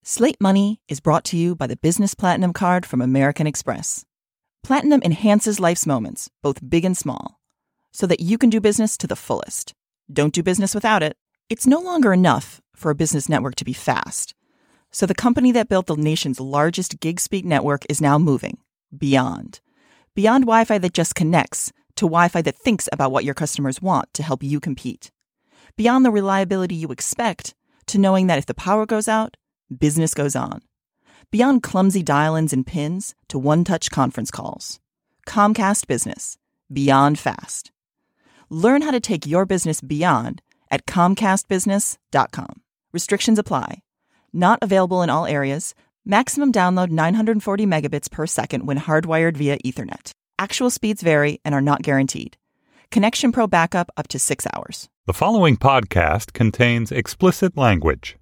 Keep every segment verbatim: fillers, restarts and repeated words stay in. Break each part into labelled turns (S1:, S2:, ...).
S1: Slate Money is brought to you by the Business Platinum Card from American Express. Platinum enhances life's moments, both big and small, so that you can do business to the fullest. Don't do business without it. It's no longer enough for a business network to be fast. So the company that built the nation's largest gig speed network is now moving beyond. Beyond Wi-Fi that just connects to Wi-Fi that thinks about what your customers want to help you compete. Beyond the reliability you expect to knowing that if the power goes out, business goes on. Beyond clumsy dial-ins and pins to one-touch conference calls. Comcast Business. Beyond fast. Learn how to take your business beyond at comcast business dot com. Restrictions apply. Not available in all areas. Maximum download nine hundred forty megabits per second when hardwired via Ethernet. Actual speeds vary and are not guaranteed. Connection Pro backup up to six hours.
S2: The following podcast contains explicit language.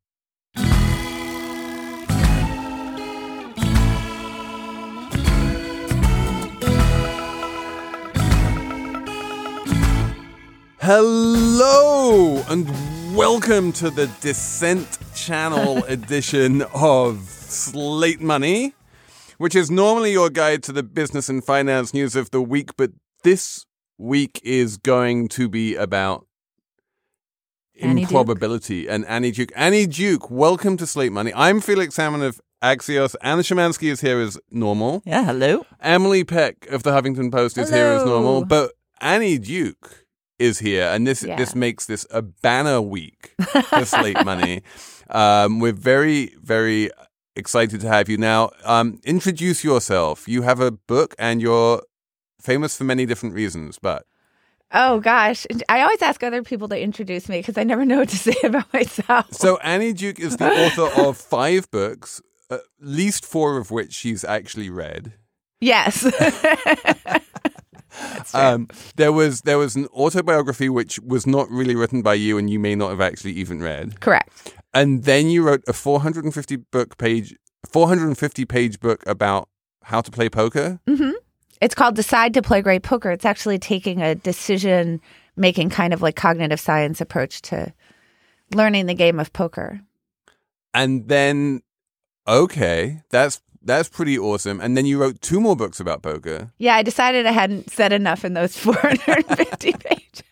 S3: Hello and welcome to the Dissent Channel edition of Slate Money, which is normally your guide to the business and finance news of the week, but this week is going to be about
S4: Annie
S3: improbability
S4: Duke.
S3: and Annie Duke. Annie Duke, welcome to Slate Money. I'm Felix Salmon of Axios. Anna Szymanski is here as normal.
S1: Yeah, hello.
S3: Emily Peck of the Huffington Post is
S4: Hello.
S3: here as normal, but Annie Duke is here, and this
S4: Yeah.
S3: this makes this a banner week for Slate Money. Um, we're very, very excited to have you. Now, um, introduce yourself. You have a book, and you're famous for many different reasons, but...
S4: Oh, gosh. I always ask other people to introduce me because I never know what to say about myself.
S3: So Annie Duke is the author of five books, at least four of which she's actually read.
S4: Yes.
S3: Um, there was there was an autobiography which was not really written by you, and you may not have actually even read.
S4: Correct.
S3: And then you wrote a four hundred fifty book page, four hundred fifty page book about how to play poker.
S4: Mm-hmm. It's called Decide to Play Great Poker. It's actually taking a decision making kind of like cognitive science approach to learning the game of poker.
S3: And then, okay, that's that's pretty awesome. And then you wrote two more books about poker.
S4: Yeah, I decided I hadn't said enough in those four hundred fifty pages.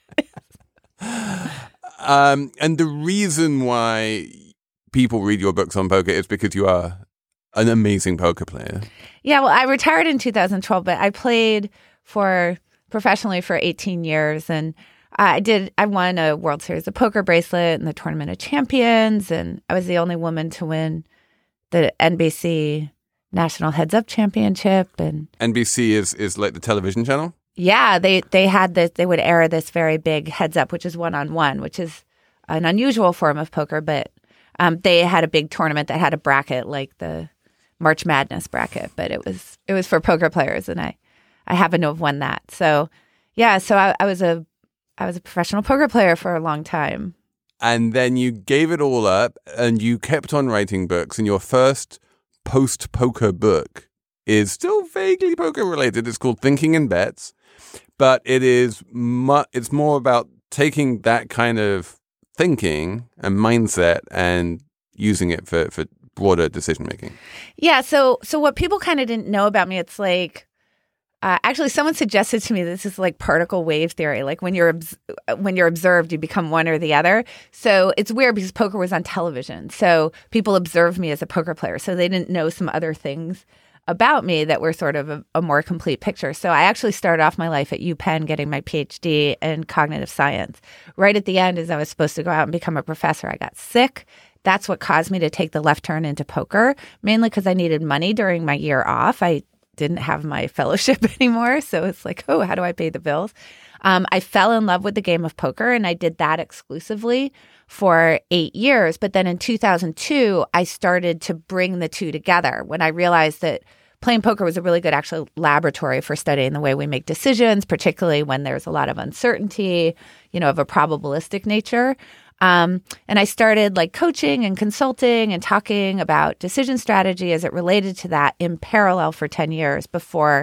S3: Um, and the reason why people read your books on poker is because you are an amazing poker player.
S4: Yeah, well, I retired in two thousand twelve, but I played for professionally for eighteen years, and I did. I won a World Series of Poker bracelet and the Tournament of Champions, and I was the only woman to win the N B C National Heads Up Championship. And
S3: N B C is is like the television channel.
S4: yeah, they they had this. They would air this very big Heads Up, which is one on one, which is an unusual form of poker, but um, they had a big tournament that had a bracket like the March Madness bracket, but it was it was for poker players, and I I happen to have won that. So yeah, so I, I was a I was a professional poker player for a long time.
S3: And then you gave it all up, and you kept on writing books. And your first post-poker book is still vaguely poker related. It's called Thinking in Bets, but it is mu- it's more about taking that kind of thinking and mindset and using it for for broader decision making.
S4: Yeah. So, so what people kind of didn't know about me, it's like, uh, actually, someone suggested to me this is like particle wave theory. Like when you're obs- when you're observed, you become one or the other. So it's weird because poker was on television, so people observed me as a poker player. So they didn't know some other things about me that were sort of a, a more complete picture. So I actually started off my life at UPenn getting my P H D in cognitive science. Right at the end, as I was supposed to go out and become a professor, I got sick. That's what caused me to take the left turn into poker, mainly because I needed money during my year off. I didn't have my fellowship anymore. So it's like, oh, how do I pay the bills? Um, I fell in love with the game of poker, and I did that exclusively for eight years. But then in two thousand two, I started to bring the two together when I realized that playing poker was a really good actual laboratory for studying the way we make decisions, particularly when there's a lot of uncertainty, you know, of a probabilistic nature. Um, and I started like coaching and consulting and talking about decision strategy as it related to that in parallel for ten years before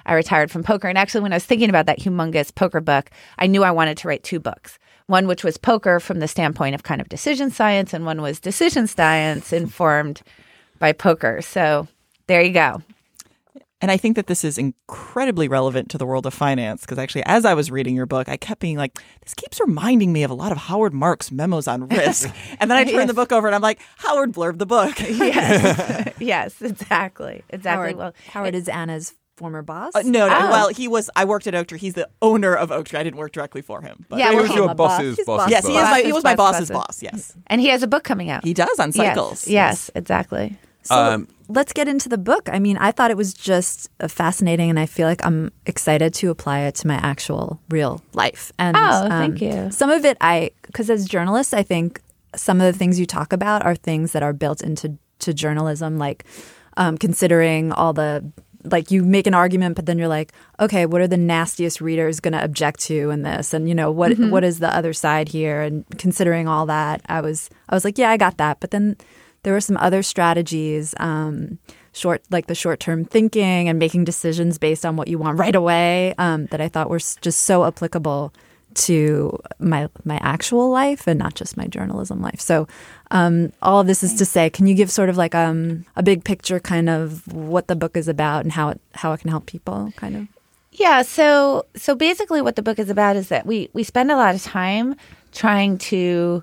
S4: I retired from poker. And actually, when I was thinking about that humongous poker book, I knew I wanted to write two books. One which was poker from the standpoint of kind of decision science, and one was decision science informed by poker. So there you go.
S1: And I think that this is incredibly relevant to the world of finance, because actually, as I was reading your book, I kept being like, this keeps reminding me of a lot of Howard Marks' memos on risk. And then I turned
S4: Yes.
S1: the book over and I'm like, Howard blurbed the book.
S4: Yes, yes, exactly. Exactly.
S5: Howard,
S4: Well,
S5: Howard is Anna's former boss.
S1: Uh, no, no.
S4: Oh.
S1: Well, he was, I worked at Oaktree. He's the owner of Oaktree. I didn't work directly for him. But
S4: Yeah,
S3: he
S4: well,
S3: was
S4: he-
S3: your
S5: my boss.
S3: boss's
S5: His
S3: boss's
S5: boss.
S1: yes, he, is
S3: boss.
S1: my, he was my
S4: Boss,
S1: boss's
S4: boss.
S1: boss. Yes.
S4: and he has a book coming out.
S1: He does on
S4: Yes,
S1: cycles.
S4: Yes, exactly.
S5: So
S3: Um,
S5: let's get into the book. I mean, I thought it was just uh, fascinating, and I feel like I'm excited to apply it to my actual real life. And
S4: Oh, thank you.
S5: Some of it, I because as journalists, I think some of the things you talk about are things that are built into to journalism, like um, considering all the. Like you make an argument, but then you're like, okay, what are the nastiest readers going to object to in this? And you know, what
S4: Mm-hmm.
S5: what is the other side here? And considering all that, I was I was like, yeah, I got that. But then there were some other strategies, um, short like the short term thinking and making decisions based on what you want right away, um, that I thought were s- just so applicable to my my actual life and not just my journalism life. So um, all of this is to say, can you give sort of like um, a big picture kind of what the book is about and how it how it can help people kind of?
S4: Yeah, so so basically what the book is about is that we we spend a lot of time trying to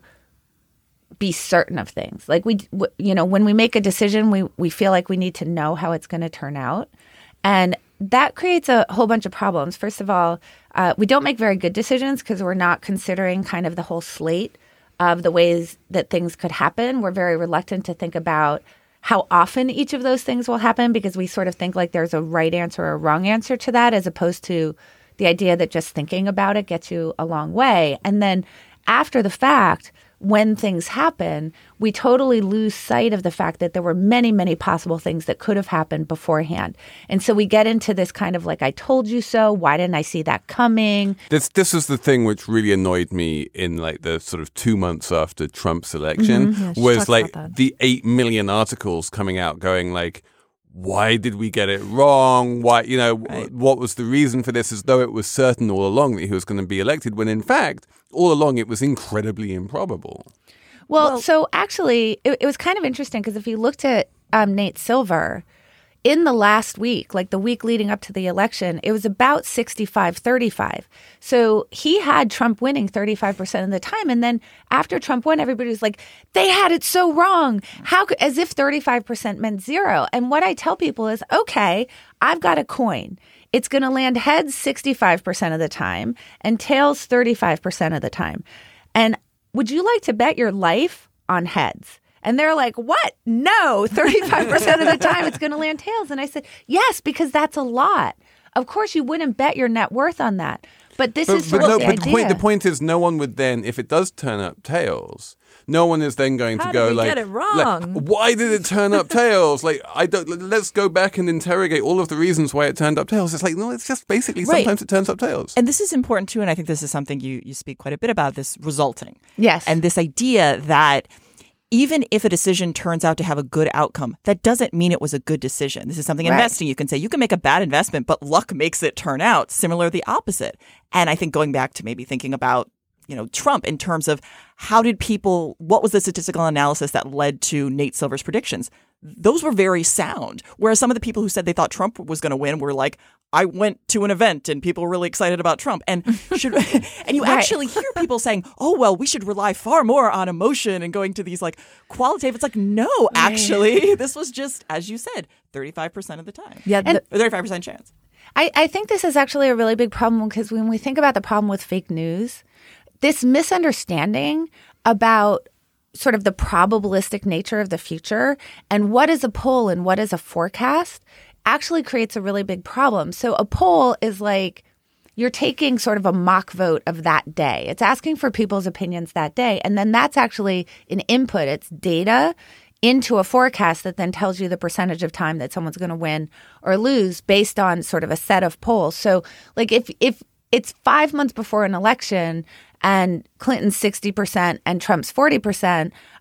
S4: be certain of things. Like we w- you know, when we make a decision, we we feel like we need to know how it's going to turn out. And that creates a whole bunch of problems. First of all, uh, we don't make very good decisions because we're not considering kind of the whole slate of the ways that things could happen. We're very reluctant to think about how often each of those things will happen because we sort of think like there's a right answer or a wrong answer to that, as opposed to the idea that just thinking about it gets you a long way. And then after the fact, when things happen, we totally lose sight of the fact that there were many, many possible things that could have happened beforehand. And so we get into this kind of like, I told you so. Why didn't I see that coming?
S3: This this was the thing which really annoyed me in like the sort of two months after Trump's election,
S5: Yeah, she
S3: was
S5: talks
S3: like
S5: about that.
S3: the eight million articles coming out going like, why did we get it wrong? Why, you know,
S1: Right.
S3: what was the reason for this? As though it was certain all along that he was going to be elected, when in fact, all along it was incredibly improbable.
S4: Well, so actually, it, it was kind of interesting because if you looked at um, Nate Silver in the last week, like the week leading up to the election, it was about sixty-five thirty-five. So he had Trump winning thirty-five percent of the time. And then after Trump won, everybody was like, they had it so wrong. How could, as if thirty-five percent meant zero. And what I tell people is, okay, I've got a coin. It's going to land heads sixty-five percent of the time and tails thirty-five percent of the time. And would you like to bet your life on heads? And they're like, what? No, thirty-five percent of the time it's going to land tails. And I said, yes, because that's a lot. Of course, you wouldn't bet your net worth on that. But this
S3: But,
S4: is
S3: but
S4: sort
S3: no,
S4: of the
S3: but the
S4: idea.
S3: point, the point is, no one would then, if it does turn up tails, no one is then going
S5: How
S3: to
S5: did
S3: go
S5: we
S3: like,
S5: get it
S3: like,
S5: wrong?
S3: why did it turn up tails? Like, I don't. Let's go back and interrogate all of the reasons why it turned up tails. It's like, no, it's just basically
S1: Right.
S3: sometimes it turns up tails.
S1: And this is important too, and I think this is something you you speak quite a bit about, this resulting.
S4: Yes.
S1: And this idea that even if a decision turns out to have a good outcome, that doesn't mean it was a good decision. This is something
S4: Right.
S1: investing. You can say you can make a bad investment, but luck makes it turn out. Similar, the opposite. And I think going back to maybe thinking about, you know, Trump in terms of how did people, what was the statistical analysis that led to Nate Silver's predictions? Those were very sound. Whereas some of the people who said they thought Trump was going to win were like, I went to an event and people were really excited about Trump. And should and you
S4: Right.
S1: actually hear people saying, oh, well, we should rely far more on emotion and going to these like qualitative. It's like, no, actually, this was just, as you said, thirty-five percent of the time.
S5: Yeah,
S1: And
S5: the-
S1: thirty-five percent chance.
S4: I, I think this is actually a really big problem because when we think about the problem with fake news, this misunderstanding about sort of the probabilistic nature of the future and what is a poll and what is a forecast actually creates a really big problem. So a poll is like you're taking sort of a mock vote of that day. It's asking for people's opinions that day. And then that's actually an input. It's data into a forecast that then tells you the percentage of time that someone's going to win or lose based on sort of a set of polls. So like if if it's five months before an election and Clinton's sixty percent and Trump's forty percent,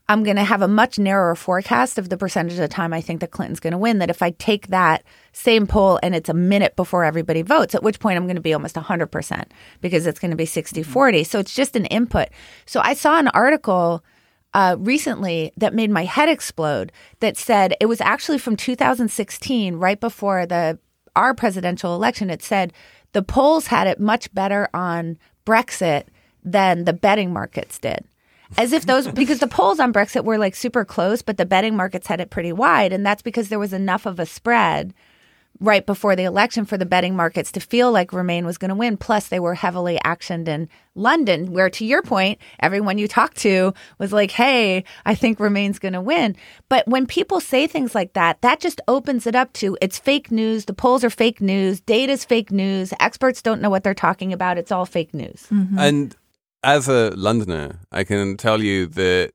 S4: I'm going to have a much narrower forecast of the percentage of the time I think that Clinton's going to win. That if I take that same poll and it's a minute before everybody votes, at which point I'm going to be almost one hundred percent because it's going to be sixty forty. So it's just an input. So I saw an article uh, recently that made my head explode that said it was actually from two thousand sixteen, right before the our presidential election. It said the polls had it much better on Brexit than the betting markets did. As if those, because the polls on Brexit were like super close, but the betting markets had it pretty wide. And that's because there was enough of a spread right before the election for the betting markets to feel like Remain was going to win. Plus, they were heavily actioned in London, where, to your point, everyone you talked to was like, hey, I think Remain's going to win. But when people say things like that, that just opens it up to it's fake news. The polls are fake news. Data's fake news. Experts don't know what they're talking about. It's all fake news.
S5: Mm-hmm.
S3: And as a Londoner, I can tell you that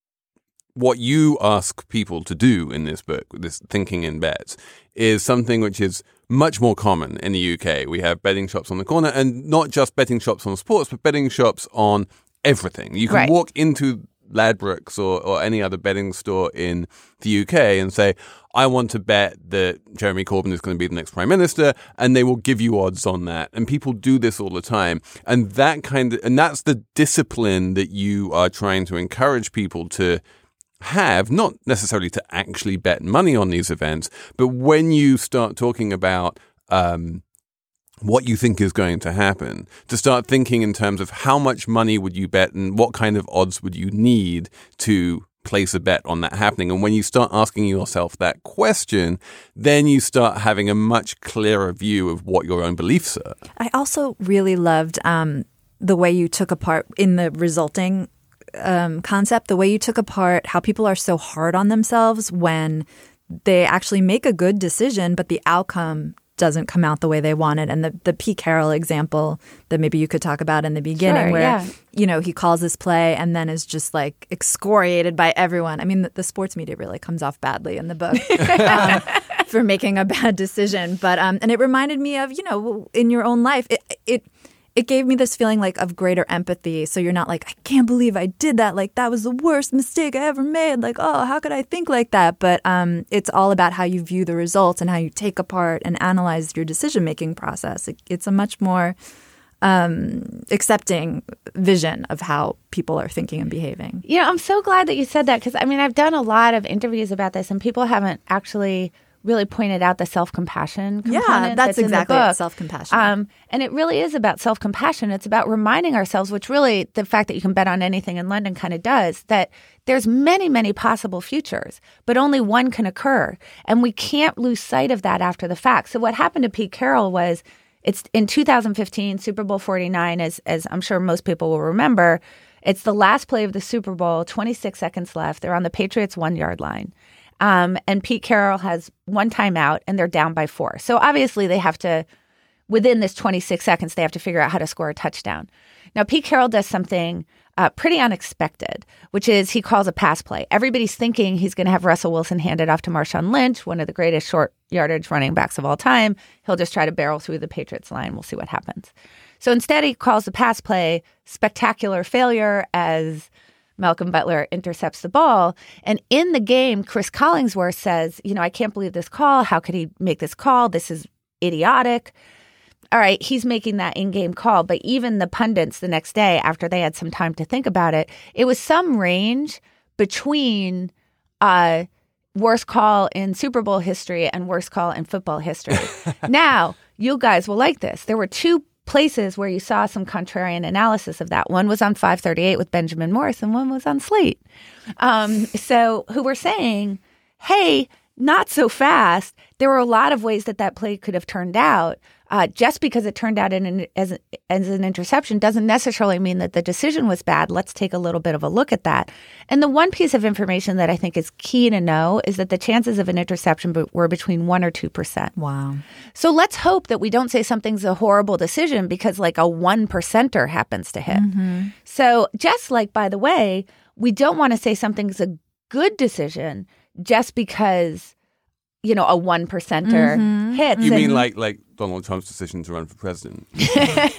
S3: what you ask people to do in this book, this Thinking in Bets, is something which is much more common in the U K. We have betting shops on the corner, and not just betting shops on sports, but betting shops on everything. You can
S4: Right.
S3: walk into Ladbrokes or, or any other betting store in the U K and say, I want to bet that Jeremy Corbyn is going to be the next prime minister, and they will give you odds on that. And people do this all the time. And that kind of, and that's the discipline that you are trying to encourage people to have, not necessarily to actually bet money on these events, but when you start talking about um, what you think is going to happen, to start thinking in terms of how much money would you bet and what kind of odds would you need to place a bet on that happening. And when you start asking yourself that question, then you start having a much clearer view of what your own beliefs are.
S5: I also really loved um, the way you took apart in the resulting um, concept, the way you took apart how people are so hard on themselves when they actually make a good decision, but the outcome doesn't come out the way they wanted. And the, the Pete Carroll example that maybe you could talk about in the beginning
S4: Sure,
S5: where,
S4: yeah.
S5: you know, he calls this play and then is just like excoriated by everyone. I mean, the, the sports media really comes off badly in the book um, for making a bad decision. But, um, and it reminded me of, you know, in your own life, it, it, it gave me this feeling like of greater empathy. So you're not like, I can't believe I did that. Like that was the worst mistake I ever made. Like, oh, how could I think like that? But um, it's all about how you view the results and how you take apart and analyze your decision-making process. It, it's a much more um, accepting vision of how people are thinking and behaving.
S4: You know, I'm so glad that you said that because, I mean, I've done a lot of interviews about this and people haven't actually really pointed out the self-compassion component.
S5: Yeah, that's,
S4: that's
S5: exactly
S4: in the book.
S5: it, self-compassion.
S4: Um, and it really is about self-compassion. It's about reminding ourselves, which really the fact that you can bet on anything in London kind of does, that there's many, many possible futures, but only one can occur. And we can't lose sight of that after the fact. So what happened to Pete Carroll was it's in two thousand fifteen, Super Bowl forty-nine, as, as I'm sure most people will remember, it's the last play of the Super Bowl, twenty-six seconds left. They're on the Patriots' one-yard line. Um, and Pete Carroll has one timeout and they're down by four. So obviously they have to, within this twenty-six seconds, they have to figure out how to score a touchdown. Now, Pete Carroll does something uh, pretty unexpected, which is he calls a pass play. Everybody's thinking he's going to have Russell Wilson hand it off to Marshawn Lynch, one of the greatest short yardage running backs of all time. He'll just try to barrel through the Patriots line. We'll see what happens. So instead, he calls the pass play, spectacular failure as Malcolm Butler intercepts the ball. And in the game, Chris Collingsworth says, you know, I can't believe this call. How could he make this call? This is idiotic. All right, he's making that in-game call. But even the pundits the next day, after they had some time to think about it, it was some range between uh, worst call in Super Bowl history and worst call in football history. Now, you guys will like this. There were two places where you saw some contrarian analysis of that. One was on five thirty-eight with Benjamin Morris and one was on Slate. Um, so who were saying, hey, not so fast. There were a lot of ways that that play could have turned out. Uh, just because it turned out in an, as, as an interception doesn't necessarily mean that the decision was bad. Let's take a little bit of a look at that. And the one piece of information that I think is key to know is that the chances of an interception be- were between one or two percent.
S5: Wow.
S4: So let's hope that we don't say something's a horrible decision because like a one percenter happens to hit.
S5: Mm-hmm.
S4: So just like, by the way, we don't want to say something's a good decision just because, you know, a one percenter
S5: Mm-hmm.
S4: hits.
S3: You
S4: And-
S3: mean like like Donald Trump's decision to run for president?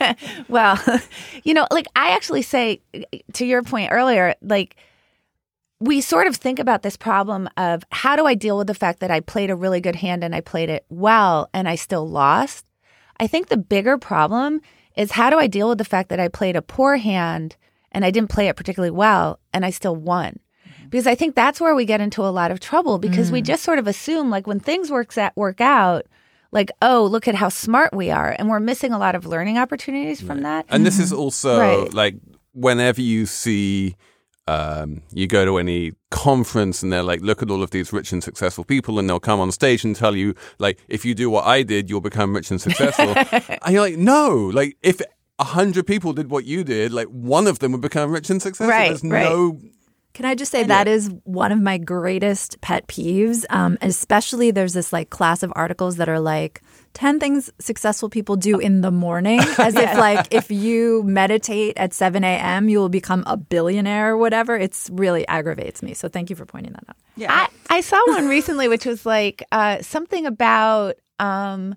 S4: Well, you know, like I actually say, to your point earlier, like we sort of think about this problem of how do I deal with the fact that I played a really good hand and I played it well and I still lost? I think the bigger problem is how do I deal with the fact that I played a poor hand and I didn't play it particularly well and I still won? Mm-hmm. Because I think that's where we get into a lot of trouble because mm. we just sort of assume like when things works at, work out, like, oh, look at how smart we are. And we're missing a lot of learning opportunities from
S3: right.
S4: that.
S3: And this is also
S4: right.
S3: like whenever you see, um, you go to any conference and they're like, look at all of these rich and successful people and they'll come on stage and tell you, like, if you do what I did, you'll become rich and successful. And you're like, no, like if a hundred people did what you did, like one of them would become rich and successful.
S4: Right,
S3: There's
S4: right.
S3: no...
S5: Can I just say that is one of my greatest pet peeves, um, especially there's this like class of articles that are like ten things successful people do in the morning, as if like if you meditate at seven a.m. you will become a billionaire or whatever. It's really aggravates me. So thank you for pointing that out.
S4: Yeah, I, I saw one recently which was like uh, something about um,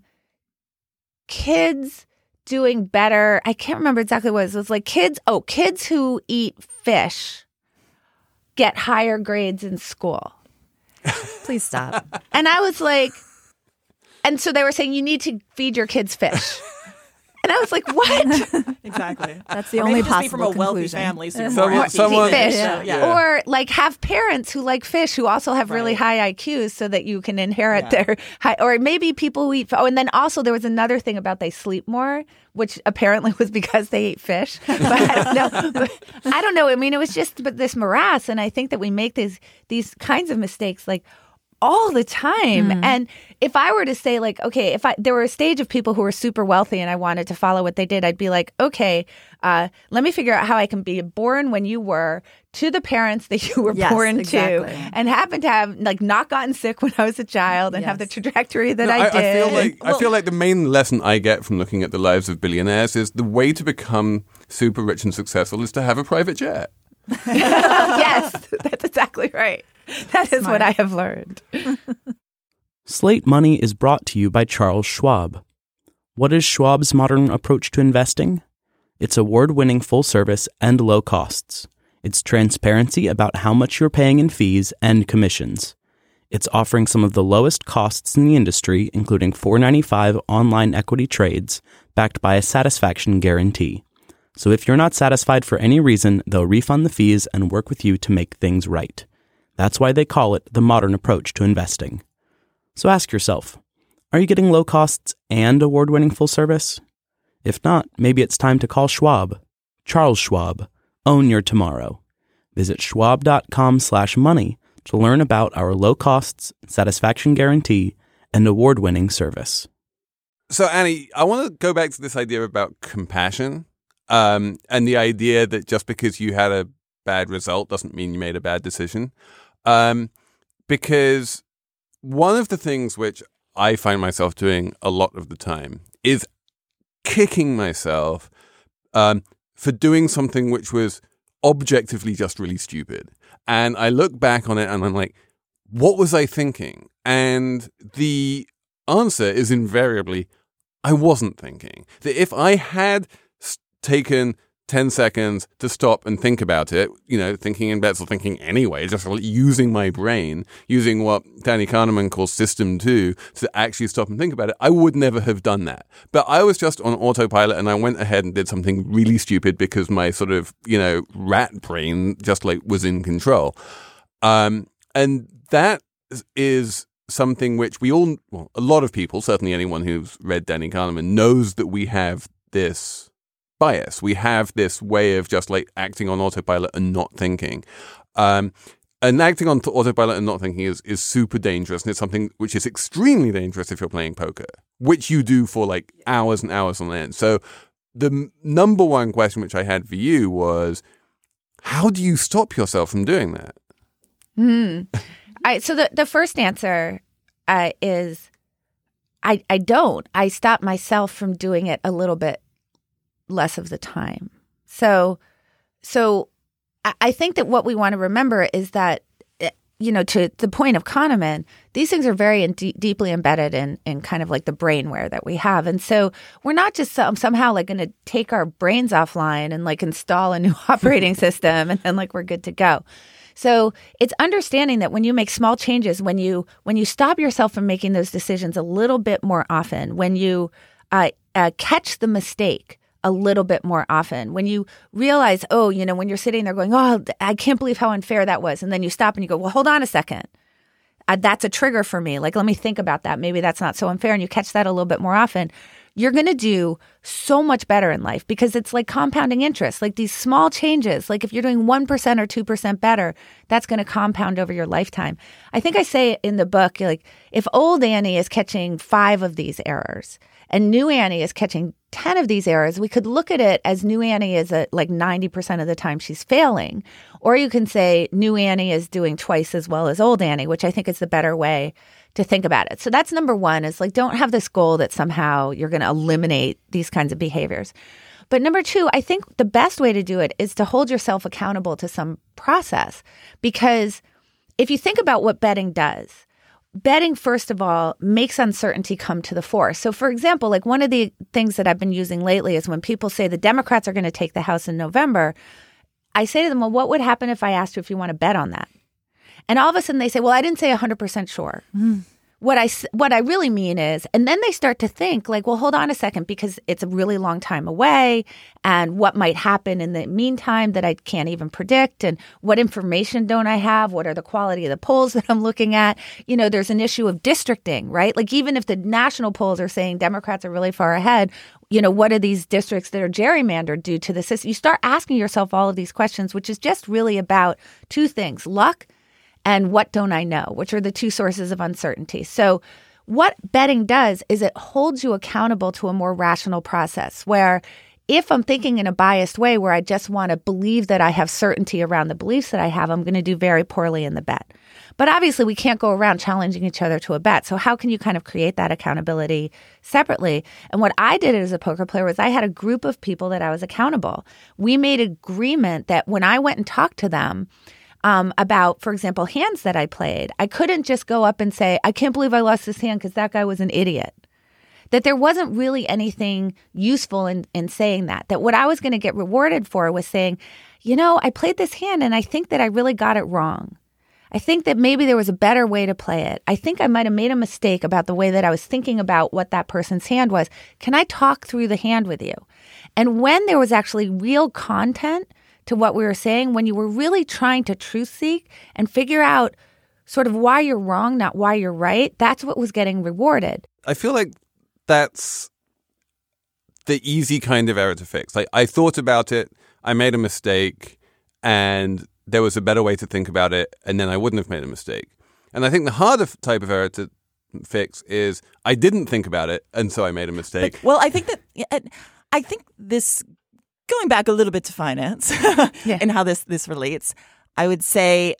S4: kids doing better. I can't remember exactly what it was. It was like kids, oh, kids who eat fish get higher grades in school.
S5: Please stop.
S4: And I was like, and so they were saying you need to feed your kids fish. And I was like, what?
S6: Exactly.
S5: That's the
S6: or
S5: only
S6: maybe
S5: possible
S6: just be from a wealthy
S5: conclusion.
S6: family. So you're
S3: Someone-
S6: more happy to
S3: someone-
S6: eat
S4: fish.
S6: Yeah. yeah.
S4: Or like have parents who like fish who also have really
S6: Right.
S4: high I Qs so that you can inherit
S6: Yeah.
S4: their high, or maybe people who eat, oh, and then also there was another thing about they sleep more, which apparently was because they ate fish. But, no, but I don't know. I mean, it was just but this morass. And I think that we make these, these kinds of mistakes like all the time. Mm. And if I were to say like, okay, if I there were a stage of people who were super wealthy and I wanted to follow what they did, I'd be like, okay, uh, let me figure out how I can be born when you were to the parents that you were
S5: Yes,
S4: born
S5: exactly.
S4: to and happen to have like not gotten sick when I was a child and
S5: Yes.
S4: have the trajectory that
S3: No,
S4: I
S3: I,
S4: did.
S3: I feel like
S6: Well-
S3: I feel like the main lesson I get from looking at the lives of billionaires is the way to become super rich and successful is to have a private jet.
S4: Yes, that's exactly right. That is what I have learned.
S7: Slate Money is brought to you by Charles Schwab. What is Schwab's modern approach to investing? It's award-winning full service and low costs. It's transparency about how much you're paying in fees and commissions. It's offering some of the lowest costs in the industry, including four dollars and ninety-five cents online equity trades, backed by a satisfaction guarantee. So if you're not satisfied for any reason, they'll refund the fees and work with you to make things right. That's why they call it the modern approach to investing. So ask yourself, are you getting low costs and award-winning full service? If not, maybe it's time to call Schwab. Charles Schwab. Own your tomorrow. Visit schwab.com slash money to learn about our low costs, satisfaction guarantee, and award-winning service.
S3: So Annie, I want to go back to this idea about compassion, um, and the idea that just because you had a bad result doesn't mean you made a bad decision. Um, because one of the things which I find myself doing a lot of the time is kicking myself um, for doing something which was objectively just really stupid. And I look back on it and I'm like, what was I thinking? And the answer is invariably, I wasn't thinking. That if I had taken ten seconds to stop and think about it, you know, thinking in bets or thinking anyway, just using my brain, using what Danny Kahneman calls system two to actually stop and think about it, I would never have done that. But I was just on autopilot and I went ahead and did something really stupid because my sort of, you know, rat brain just like was in control. Um, and that is something which we all, well, a lot of people, certainly anyone who's read Danny Kahneman, knows that we have this bias. We have this way of just like acting on autopilot and not thinking. Um, and acting on autopilot and not thinking is, is super dangerous. And it's something which is extremely dangerous if you're playing poker, which you do for like hours and hours on end. So the m- number one question which I had for you was, how do you stop yourself from doing that?
S4: Hmm. I, so the, the first answer uh, is I, I don't. I stop myself from doing it a little bit less of the time. So, so I think that what we want to remember is that, you know, to the point of Kahneman, these things are very in de- deeply embedded in, in kind of like the brainware that we have. And so we're not just some, somehow like going to take our brains offline and like install a new operating system and then like we're good to go. So it's understanding that when you make small changes, when you when you stop yourself from making those decisions a little bit more often, when you uh, uh, catch the mistake a little bit more often, when you realize, oh, you know, when you're sitting there going, oh, I can't believe how unfair that was. And then you stop and you go, well, hold on a second. Uh, that's a trigger for me. Like, let me think about that. Maybe that's not so unfair. And you catch that a little bit more often. You're going to do so much better in life because it's like compounding interest, like these small changes. Like if you're doing one percent or two percent better, that's going to compound over your lifetime. I think I say in the book, like if old Annie is catching five of these errors and new Annie is catching ten of these errors, we could look at it as new Annie is at like ninety percent of the time she's failing. Or you can say new Annie is doing twice as well as old Annie, which I think is the better way to think about it. So that's number one, is like, don't have this goal that somehow you're going to eliminate these kinds of behaviors. But number two, I think the best way to do it is to hold yourself accountable to some process. Because if you think about what betting does, betting, first of all, makes uncertainty come to the fore. So, for example, like one of the things that I've been using lately is when people say the Democrats are going to take the House in November, I say to them, well, what would happen if I asked you if you want to bet on that? And all of a sudden they say, well, I didn't say one hundred percent sure. Mm. What I, what I really mean is, and then they start to think like, well, hold on a second, because it's a really long time away, and what might happen in the meantime that I can't even predict, and what information don't I have? What are the quality of the polls that I'm looking at? You know, there's an issue of districting, right? Like even if the national polls are saying Democrats are really far ahead, you know, what do these districts that are gerrymandered do to the system? You start asking yourself all of these questions, which is just really about two things: luck and what don't I know, which are the two sources of uncertainty. So what betting does is it holds you accountable to a more rational process, where if I'm thinking in a biased way where I just want to believe that I have certainty around the beliefs that I have, I'm going to do very poorly in the bet. But obviously we can't go around challenging each other to a bet. So how can you kind of create that accountability separately? And what I did as a poker player was I had a group of people that I was accountable. We made agreement that when I went and talked to them, Um, about, for example, hands that I played, I couldn't just go up and say, I can't believe I lost this hand because that guy was an idiot. That there wasn't really anything useful in, in saying that. That what I was going to get rewarded for was saying, you know, I played this hand and I think that I really got it wrong. I think that maybe there was a better way to play it. I think I might have made a mistake about the way that I was thinking about what that person's hand was. Can I talk through the hand with you? And when there was actually real content to what we were saying, when you were really trying to truth seek and figure out sort of why you're wrong, not why you're right, that's what was getting rewarded.
S3: I feel like that's the easy kind of error to fix. Like I thought about it, I made a mistake, and there was a better way to think about it, and then I wouldn't have made a mistake. And I think the harder type of error to fix is I didn't think about it, and so I made a mistake.
S1: But, well, I think that I think this. Going back a little bit to finance yeah. and how this this relates, I would say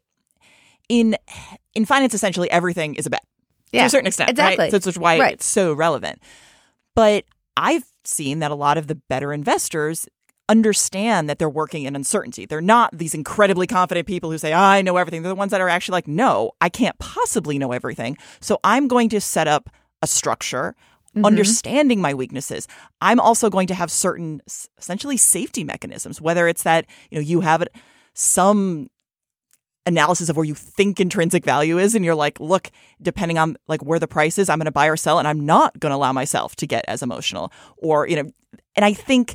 S1: in in finance, essentially everything is a bet yeah, to a certain extent.
S4: Exactly.
S1: Right? So that's why
S4: right.
S1: it's so relevant. But I've seen that a lot of the better investors understand that they're working in uncertainty. They're not these incredibly confident people who say, I know everything. They're the ones that are actually like, no, I can't possibly know everything. So I'm going to set up a structure, Mm-hmm. understanding my weaknesses. I'm also going to have certain essentially safety mechanisms, whether it's that, you know, you have some analysis of where you think intrinsic value is, and you're like, look, depending on like where the price is, I'm going to buy or sell, and I'm not going to allow myself to get as emotional. Or, you know, and I think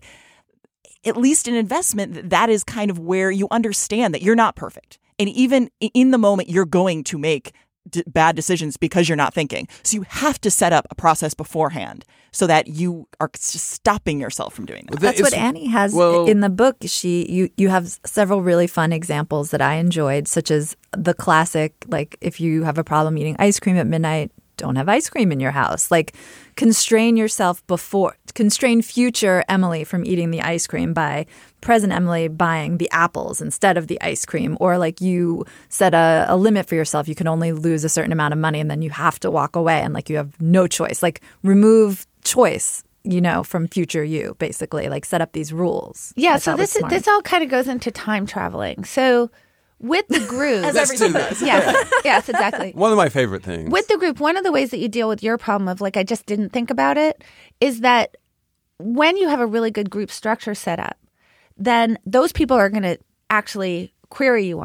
S1: at least in investment, that is kind of where you understand that you're not perfect. And even in the moment, you're going to make D- bad decisions because you're not thinking. So you have to set up a process beforehand so that you are just stopping yourself from doing that.
S5: That's what Annie has well, in the book. She you you have several really fun examples that I enjoyed, such as the classic, like if you have a problem eating ice cream at midnight, don't have ice cream in your house. Like constrain yourself before, constrain future Emily from eating the ice cream by present Emily buying the apples instead of the ice cream. Or like you set a, a limit for yourself. You can only lose a certain amount of money and then you have to walk away and like you have no choice. Like remove choice, you know, from future you, basically. Like set up these rules.
S4: Yeah, so this this all kind of goes into time traveling. So with the group,
S1: as everything does.
S4: Yes, yes, exactly.
S3: One of my favorite things.
S4: With the group, one of the ways that you deal with your problem of like, I just didn't think about it, is that when you have a really good group structure set up, then those people are going to actually query you on that.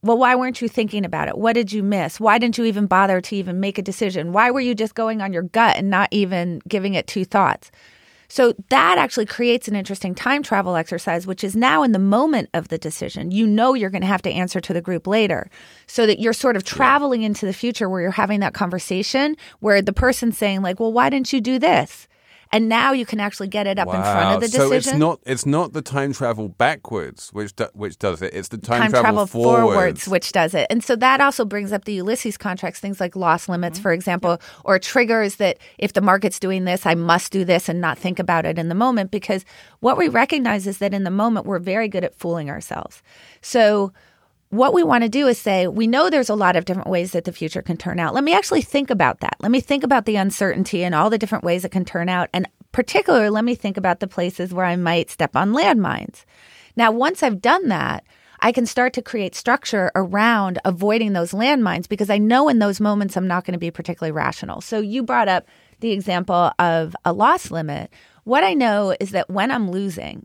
S4: well, why weren't you thinking about it? What did you miss? Why didn't you even bother to even make a decision? Why were you just going on your gut and not even giving it two thoughts? So that actually creates an interesting time travel exercise, which is now in the moment of the decision. You know you're going to have to answer to the group later, so that you're sort of traveling yeah. into the future where you're having that conversation where the person's saying like, well, why didn't you do this? And now you can actually get it up
S3: wow.
S4: in front of the decision.
S3: So it's not it's not the time travel backwards which do, which does it. It's the time,
S4: time
S3: travel,
S4: travel
S3: forwards.
S4: forwards which does it. And so that also brings up the Ulysses contracts, things like loss limits, mm-hmm. for example, yep. or triggers that if the market's doing this, I must do this and not think about it in the moment. Because what we recognize is that in the moment, we're very good at fooling ourselves. So what we want to do is say, we know there's a lot of different ways that the future can turn out. Let me actually think about that. Let me think about the uncertainty and all the different ways it can turn out. And particularly, let me think about the places where I might step on landmines. Now, once I've done that, I can start to create structure around avoiding those landmines because I know in those moments I'm not going to be particularly rational. So you brought up the example of a loss limit. What I know is that when I'm losing,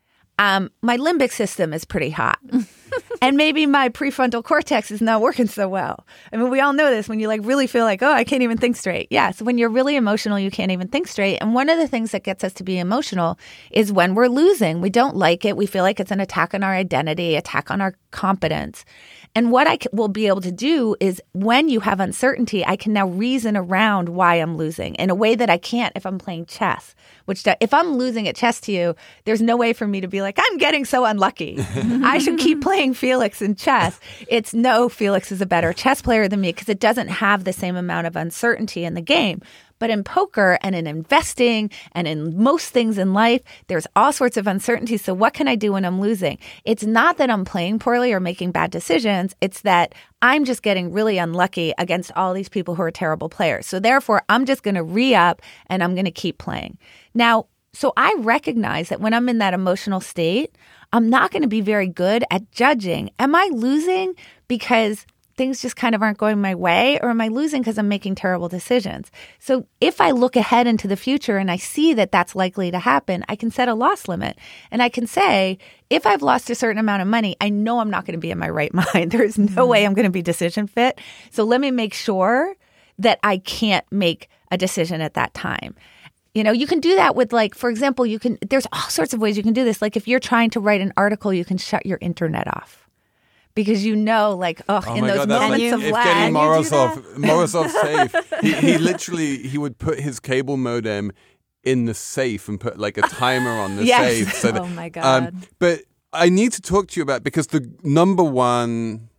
S4: um, my limbic system is pretty hot. And maybe my prefrontal cortex is not working so well. I mean, we all know this when you like really feel like, oh, I can't even think straight. Yeah. So when you're really emotional, you can't even think straight. And one of the things that gets us to be emotional is when we're losing. We don't like it. We feel like it's an attack on our identity, attack on our competence. And what I c- will be able to do is when you have uncertainty, I can now reason around why I'm losing in a way that I can't if I'm playing chess, which do- if I'm losing at chess to you, there's no way for me to be like, I'm getting so unlucky. I should keep playing Felix in chess. It's no, Felix is a better chess player than me because it doesn't have the same amount of uncertainty in the game. But in poker and in investing and in most things in life, there's all sorts of uncertainty. So what can I do when I'm losing? It's not that I'm playing poorly or making bad decisions. It's that I'm just getting really unlucky against all these people who are terrible players. So therefore, I'm just going to re-up and I'm going to keep playing. Now, so I recognize that when I'm in that emotional state, I'm not going to be very good at judging. Am I losing because things just kind of aren't going my way, or am I losing because I'm making terrible decisions? So if I look ahead into the future and I see that that's likely to happen, I can set a loss limit. And I can say, if I've lost a certain amount of money, I know I'm not going to be in my right mind. There's no mm-hmm. way I'm going to be decision fit. So let me make sure that I can't make a decision at that time. You know, you can do that with, like, for example, you can, there's all sorts of ways you can do this. Like if you're trying to write an article, you can shut your internet off. Because you know, like, ugh,
S3: oh
S4: in
S3: my
S4: those
S3: God,
S4: moments
S3: like
S4: of
S3: if
S4: lag.
S3: Getting Morozov, Morozov's safe, he, he literally, he would put his cable modem in the safe and put like a timer on the
S4: yes.
S3: safe. So that,
S5: oh my God.
S3: Um, but I need to talk to you about, because the number one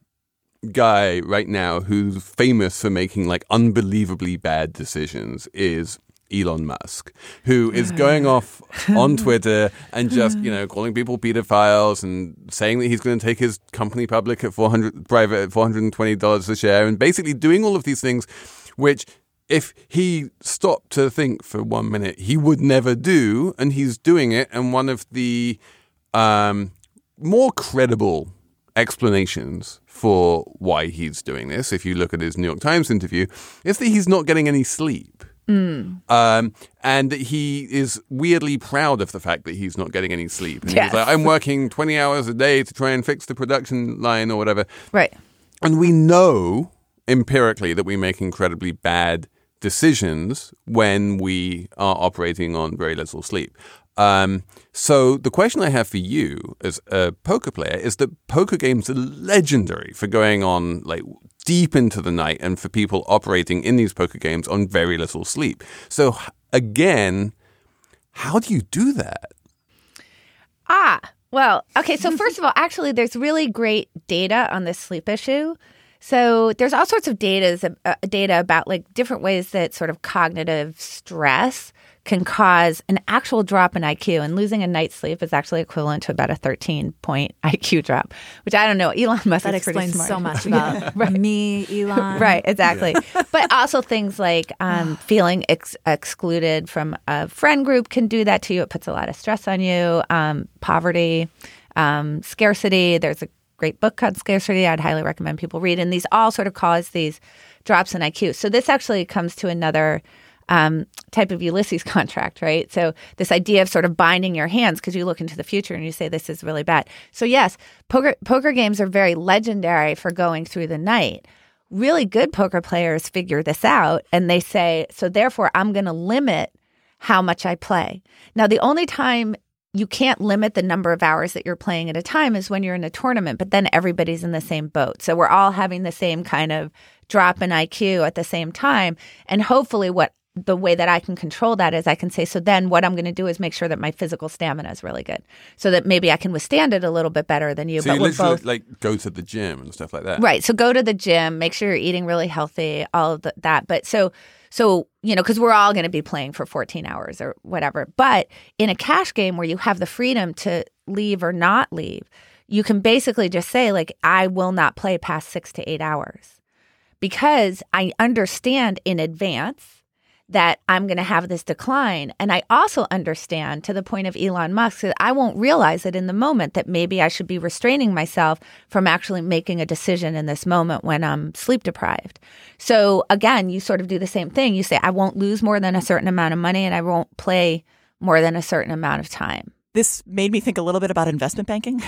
S3: guy right now who's famous for making like unbelievably bad decisions is Elon Musk, who is going off on Twitter and just, you know, calling people pedophiles and saying that he's going to take his company public at four hundred private at four hundred twenty dollars a share, and basically doing all of these things, which if he stopped to think for one minute, he would never do, and he's doing it. And one of the um, more credible explanations for why he's doing this, if you look at his New York Times interview, is that he's not getting any sleep. Mm. Um, and he is weirdly proud of the fact that he's not getting any sleep. And
S4: yes.
S3: he's like, I'm working twenty hours a day to try and fix the production line or whatever.
S4: Right.
S3: And we know empirically that we make incredibly bad decisions when we are operating on very little sleep. Um, so the question I have for you as a poker player is that poker games are legendary for going on like deep into the night and for people operating in these poker games on very little sleep. So again, how do you do that?
S4: Ah, well, okay. So first of all, actually, there's really great data on this sleep issue. So there's all sorts of data, uh, data about like different ways that sort of cognitive stress can cause an actual drop in I Q, and losing a night's sleep is actually equivalent to about a thirteen point I Q drop, which I don't know. Elon Musk
S5: that
S4: is pretty
S5: explains
S4: smart.
S5: so much about
S4: right.
S5: me, Elon.
S4: Right, exactly. Yeah. But also things like um, feeling ex- excluded from a friend group can do that to you. It puts a lot of stress on you. Um, poverty, um, scarcity. There's a great book called Scarcity I'd highly recommend people read. And these all sort of cause these drops in I Q. So this actually comes to another um, type of Ulysses contract, right? So this idea of sort of binding your hands because you look into the future and you say, this is really bad. So yes, poker poker games are very legendary for going through the night. Really good poker players figure this out and they say, so therefore I'm going to limit how much I play. Now, the only time you can't limit the number of hours that you're playing at a time is when you're in a tournament, but then everybody's in the same boat. So we're all having the same kind of drop in I Q at the same time. And hopefully what the way that I can control that is I can say, so then what I'm going to do is make sure that my physical stamina is really good so that maybe I can withstand it a little bit better than you.
S3: So
S4: but
S3: you
S4: we're
S3: literally
S4: both
S3: like go to the gym and stuff like that.
S4: Right. So go to the gym, make sure you're eating really healthy, all of the, that. But so, so, you know, because we're all going to be playing for fourteen hours or whatever. But in a cash game where you have the freedom to leave or not leave, you can basically just say, like, I will not play past six to eight hours because I understand in advance that I'm going to have this decline. And I also understand, to the point of Elon Musk, that I won't realize it in the moment that maybe I should be restraining myself from actually making a decision in this moment when I'm sleep deprived. So again, you sort of do the same thing. You say, I won't lose more than a certain amount of money and I won't play more than a certain amount of time.
S1: This made me think a little bit about investment banking.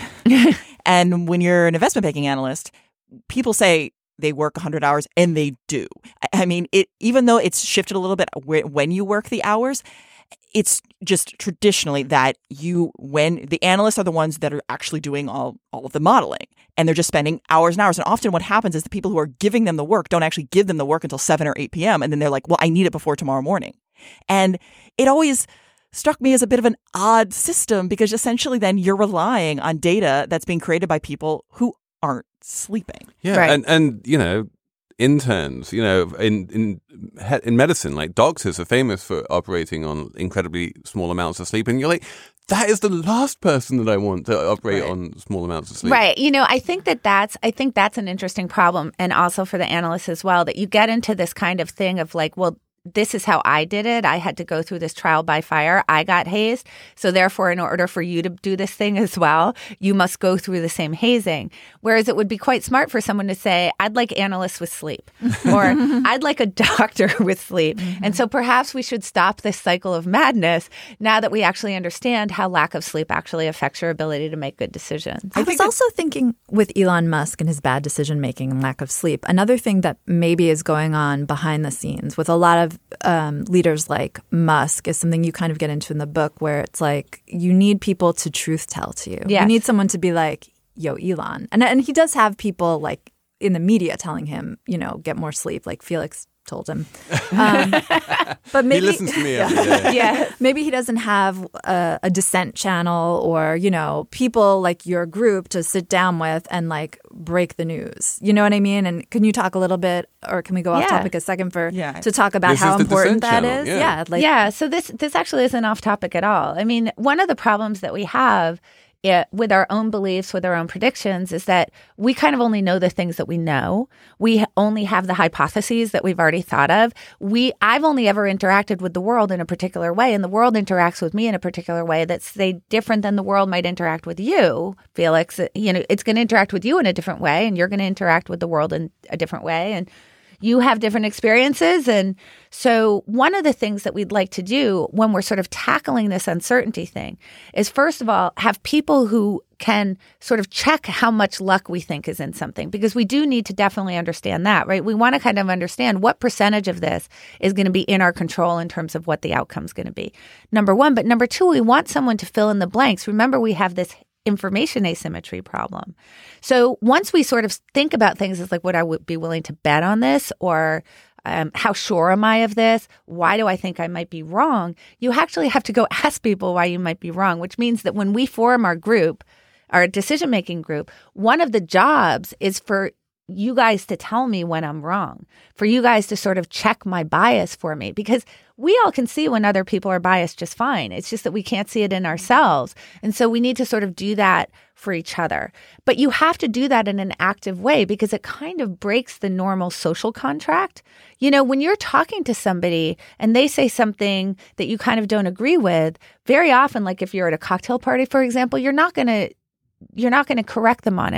S1: And when you're an investment banking analyst, people say, they work one hundred hours, and they do. I mean, it even though it's shifted a little bit when you work the hours, it's just traditionally that you, when the analysts are the ones that are actually doing all, all of the modeling, and they're just spending hours and hours. And often what happens is the people who are giving them the work don't actually give them the work until seven or eight p.m. And then they're like, well, I need it before tomorrow morning. And it always struck me as a bit of an odd system because essentially then you're relying on data that's being created by people who aren't sleeping.
S3: Yeah,
S4: right.
S3: and and you know, interns, you know, in in in medicine, like doctors are famous for operating on incredibly small amounts of sleep, and you're like, that is the last person that I want to operate
S1: Right.
S3: on small amounts of sleep.
S4: Right. You know, I think that that's, I think that's an interesting problem, and also for the analysts as well, that you get into this kind of thing of like, well, this is how I did it. I had to go through this trial by fire. I got hazed. So therefore, in order for you to do this thing as well, you must go through the same hazing. Whereas it would be quite smart for someone to say, I'd like analysts with sleep, or I'd like a doctor with sleep. Mm-hmm. And so perhaps we should stop this cycle of madness now that we actually understand how lack of sleep actually affects your ability to make good decisions.
S5: I was also thinking with Elon Musk and his bad decision making and lack of sleep, another thing that maybe is going on behind the scenes with a lot of um, leaders like Musk is something you kind of get into in the book, where it's like you need people to truth tell to you.
S4: Yes.
S5: You need someone to be like, yo, Elon. And, and he does have people like in the media telling him, you know, get more sleep, like Felix told him. Um, but maybe
S3: He listens to me every day.
S5: yeah, maybe he doesn't have a, a dissent channel or, you know, people like your group to sit down with and like break the news. You know what I mean? And can you talk a little bit, or can we go off
S4: Yeah.
S5: topic a second for
S1: Yeah.
S5: to talk about
S3: This
S5: how
S3: is the
S5: important
S3: dissent
S5: that
S3: channel,
S5: is?
S3: yeah.
S5: Yeah, like
S4: yeah, so this this actually isn't off topic at all. I mean, one of the problems that we have it, with our own beliefs, with our own predictions, is that we kind of only know the things that we know. We only have the hypotheses that we've already thought of. We, I've only ever interacted with the world in a particular way, and the world interacts with me in a particular way that's say different than the world might interact with you, Felix. You know, it's going to interact with you in a different way, and you're going to interact with the world in a different way, and you have different experiences. And so one of the things that we'd like to do when we're sort of tackling this uncertainty thing is, first of all, have people who can sort of check how much luck we think is in something, because we do need to definitely understand that, right? We want to kind of understand what percentage of this is going to be in our control in terms of what the outcome is going to be. Number one. But number two, we want someone to fill in the blanks. Remember, we have this information asymmetry problem. So once we sort of think about things as like, would I would be willing to bet on this, or um, how sure am I of this? Why do I think I might be wrong? You actually have to go ask people why you might be wrong, which means that when we form our group, our decision-making group, one of the jobs is for you guys to tell me when I'm wrong, for you guys to sort of check my bias for me, because we all can see when other people are biased just fine. It's just that we can't see it in ourselves. And so we need to sort of do that for each other. But you have to do that in an active way, because it kind of breaks the normal social contract. You know, when you're talking to somebody and they say something that you kind of don't agree with, very often, like if you're at a cocktail party, for example, you're not going to you're not going to correct them on it.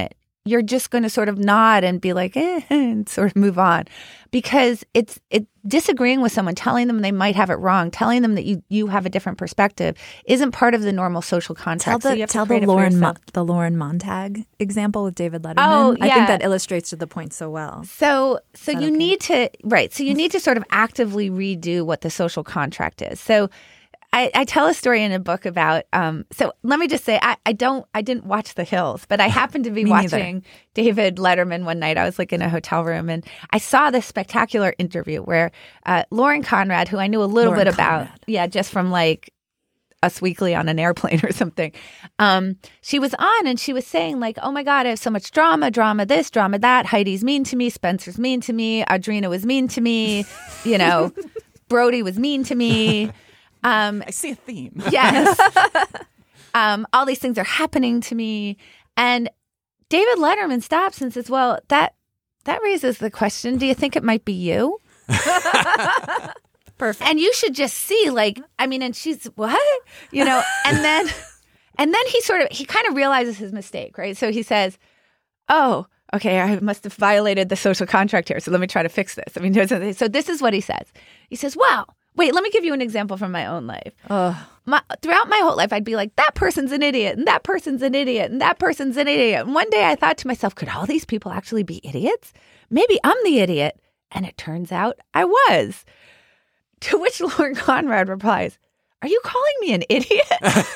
S4: you're just going to sort of nod and be like, eh, and sort of move on, because it's it disagreeing with someone, telling them they might have it wrong, telling them that you you have a different perspective isn't part of the normal social contract.
S5: Tell the,
S4: so you have
S5: tell
S4: to create
S5: the
S4: it for
S5: Lauren Mo-
S4: yourself.
S5: the Lauren Montag example with David Letterman.
S4: Oh,
S5: I
S4: yeah.
S5: think that illustrates to the point so well.
S4: So, so
S5: that
S4: you
S5: okay?
S4: need to right. So you need to sort of actively redo what the social contract is. So, I, I tell a story in a book about. Um, so let me just say, I, I don't, I didn't watch The Hills, but I happened to be
S5: Me neither.
S4: watching David Letterman one night. I was like in a hotel room, and I saw this spectacular interview where uh, Lauren Conrad, who I knew a little
S5: Lauren
S4: bit about,
S5: Conrad.
S4: yeah, just from like Us Weekly on an airplane or something. Um, she was on and she was saying like, oh my God, I have so much drama, drama this, drama that. Heidi's mean to me. Spencer's mean to me. Audrina was mean to me. You know, Brody was mean to me. Um,
S1: I see a theme.
S4: yes. um, all these things are happening to me. And David Letterman stops and says, well, that, that raises the question, do you think it might be you?
S5: Perfect.
S4: And you should just see, like, I mean, and she's, what? You know, and then, and then he sort of, he kind of realizes his mistake, right? So he says, oh, okay, I must have violated the social contract here. So let me try to fix this. I mean, so this is what he says. He says, wow, wait, let me give you an example from my own life.
S5: Ugh.
S4: My, throughout my whole life, I'd be like, that person's an idiot, and that person's an idiot, and that person's an idiot. And one day I thought to myself, could all these people actually be idiots? Maybe I'm the idiot. And it turns out I was. To which Lauren Conrad replies, are you calling me an idiot?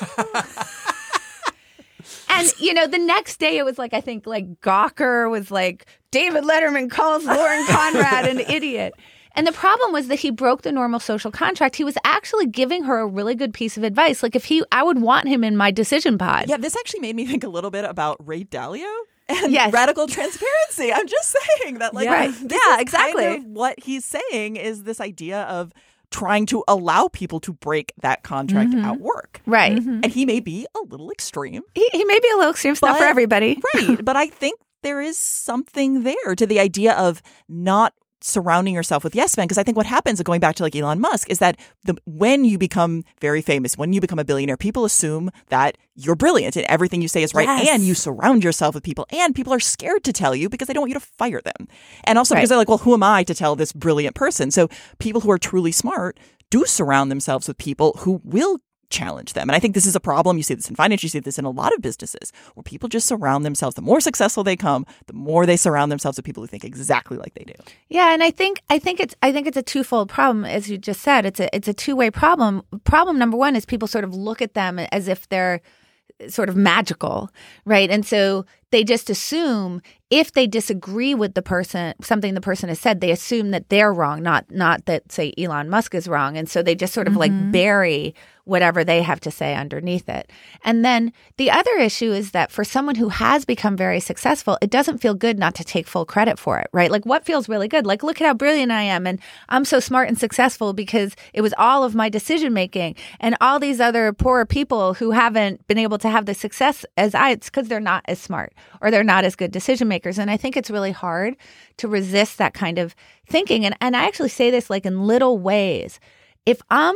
S4: And, you know, the next day it was like, I think like Gawker was like, David Letterman calls Lauren Conrad an idiot. And the problem was that he broke the normal social contract. He was actually giving her a really good piece of advice. Like if he, I would want him in my decision pod.
S1: Yeah, this actually made me think a little bit about Ray Dalio and
S4: Yes.
S1: radical transparency. I'm just saying that, like,
S5: Yeah.
S1: this
S5: Yeah,
S1: is
S5: exactly.
S1: kind of what he's saying is this idea of trying to allow people to break that contract
S5: Mm-hmm.
S1: at work.
S4: Right.
S1: And he may be a little extreme.
S4: He, he may be a little extreme. It's not for
S1: But-
S4: everybody.
S1: Right. But I think there is something there to the idea of not surrounding yourself with yes men, because I think what happens, going back to like Elon Musk, is that the when you become very famous, when you become a billionaire, people assume that you're brilliant and everything you say is right,
S5: Yes.
S1: and you surround yourself with people, and people are scared to tell you because they don't want you to fire them, and also
S4: Right.
S1: because they're like, well, who am I to tell this brilliant person? So people who are truly smart do surround themselves with people who will challenge them. And I think this is a problem. You see this in finance. You see this in a lot of businesses where people just surround themselves. The more successful they come, the more they surround themselves with people who think exactly like they do.
S4: Yeah, and I think I think it's I think it's a twofold problem, as you just said. It's a it's a two way problem. Problem number one is people sort of look at them as if they're sort of magical, right? And so they just assume if they disagree with the person, something the person has said, they assume that they're wrong, not not that, say, Elon Musk is wrong. And so they just sort of
S5: Mm-hmm.
S4: like bury whatever they have to say underneath it. And then the other issue is that for someone who has become very successful, it doesn't feel good not to take full credit for it, right? Like what feels really good? Like, look at how brilliant I am. And I'm so smart and successful because it was all of my decision making. And all these other poor people who haven't been able to have the success as I, it's because they're not as smart or they're not as good decision makers. And I think it's really hard to resist that kind of thinking. And, and I actually say this like in little ways. If I'm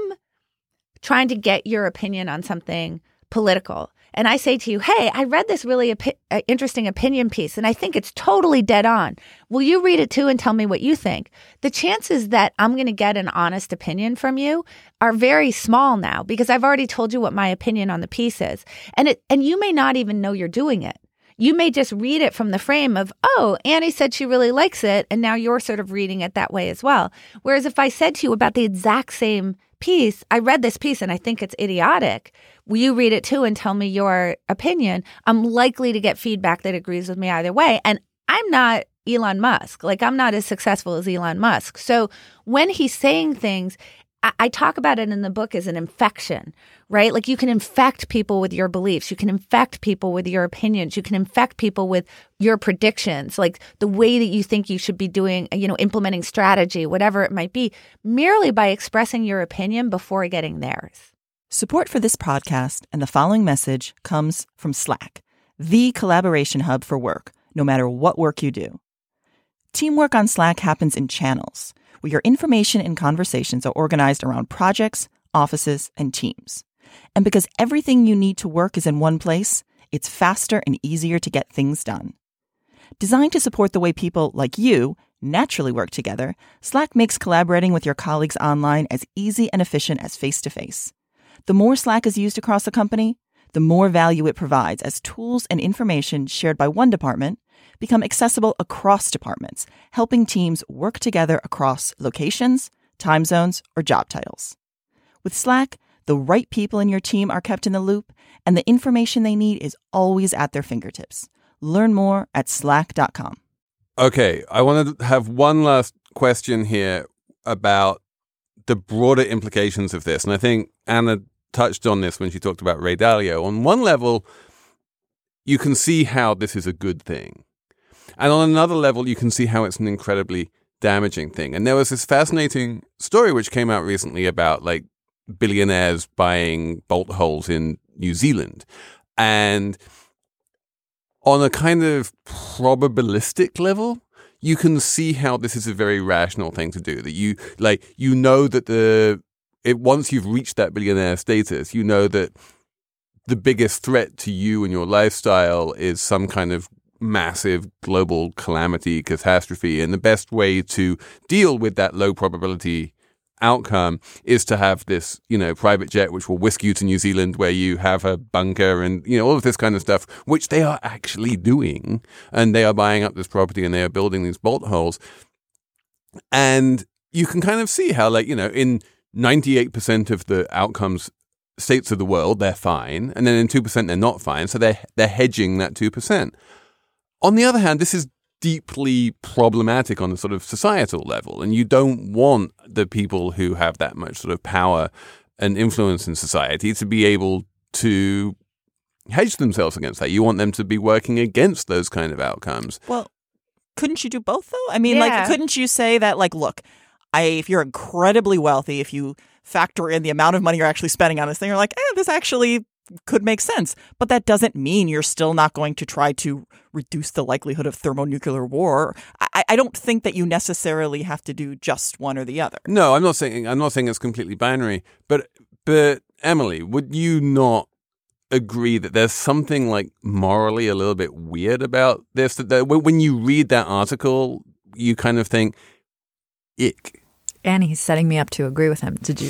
S4: trying to get your opinion on something political, and I say to you, hey, I read this really opi- uh, interesting opinion piece, and I think it's totally dead on. Will you read it too and tell me what you think? The chances that I'm going to get an honest opinion from you are very small now because I've already told you what my opinion on the piece is. And it, and you may not even know you're doing it. You may just read it from the frame of, oh, Annie said she really likes it, and now you're sort of reading it that way as well. Whereas if I said to you about the exact same piece, I read this piece and I think it's idiotic, will you read it too and tell me your opinion? I'm likely to get feedback that agrees with me either way. And I'm not Elon Musk. Like, I'm not as successful as Elon Musk. So when he's saying things, I, I talk about it in the book as an infection, right? Like, you can infect people with your beliefs. You can infect people with your opinions. You can infect people with your predictions, like the way that you think you should be doing, you know, implementing strategy, whatever it might be, merely by expressing your opinion before getting theirs.
S1: Support for this podcast and the following message comes from Slack, the collaboration hub for work, no matter what work you do. Teamwork on Slack happens in channels, where your information and conversations are organized around projects, offices, and teams. And because everything you need to work is in one place, it's faster and easier to get things done. Designed to support the way people like you naturally work together, Slack makes collaborating with your colleagues online as easy and efficient as face-to-face. The more Slack is used across a company, the more value it provides as tools and information shared by one department become accessible across departments, helping teams work together across locations, time zones, or job titles. With Slack, the right people in your team are kept in the loop, and the information they need is always at their fingertips. Learn more at slack dot com.
S3: Okay, I want to have one last question here about the broader implications of this. And I think Anna touched on this when she talked about Ray Dalio. On one level, you can see how this is a good thing. And on another level, you can see how it's an incredibly damaging thing. And there was this fascinating story which came out recently about like billionaires buying bolt holes in New Zealand. And on a kind of probabilistic level, you can see how this is a very rational thing to do. That you like, you know that the it once you've reached that billionaire status, you know that the biggest threat to you and your lifestyle is some kind of massive global calamity, catastrophe, and the best way to deal with that low probability outcome is to have this, you know, private jet which will whisk you to New Zealand where you have a bunker and, you know, all of this kind of stuff, which they are actually doing. And they are buying up this property and they are building these bolt holes. And you can kind of see how, like, you know, in ninety-eight percent of the outcomes states of the world, they're fine. And then in two percent, they're not fine. So they're, they're hedging that two percent. On the other hand, this is deeply problematic on a sort of societal level. And you don't want the people who have that much sort of power and influence in society to be able to hedge themselves against that. You want them to be working against those kind of outcomes.
S1: Well, couldn't you do both, though? I mean,
S4: Yeah.
S1: like, couldn't you say that, like, look, I if you're incredibly wealthy, if you factor in the amount of money you're actually spending on this thing, you're like, eh, this actually could make sense. But that doesn't mean you're still not going to try to reduce the likelihood of thermonuclear war. I, I don't think that you necessarily have to do just one or the other.
S3: No, I'm not saying I'm not saying it's completely binary. But but Emily, would you not agree that there's something like morally a little bit weird about this? That, that when you read that article, you kind of think, ick.
S5: Annie's setting me up to agree with him. Did you?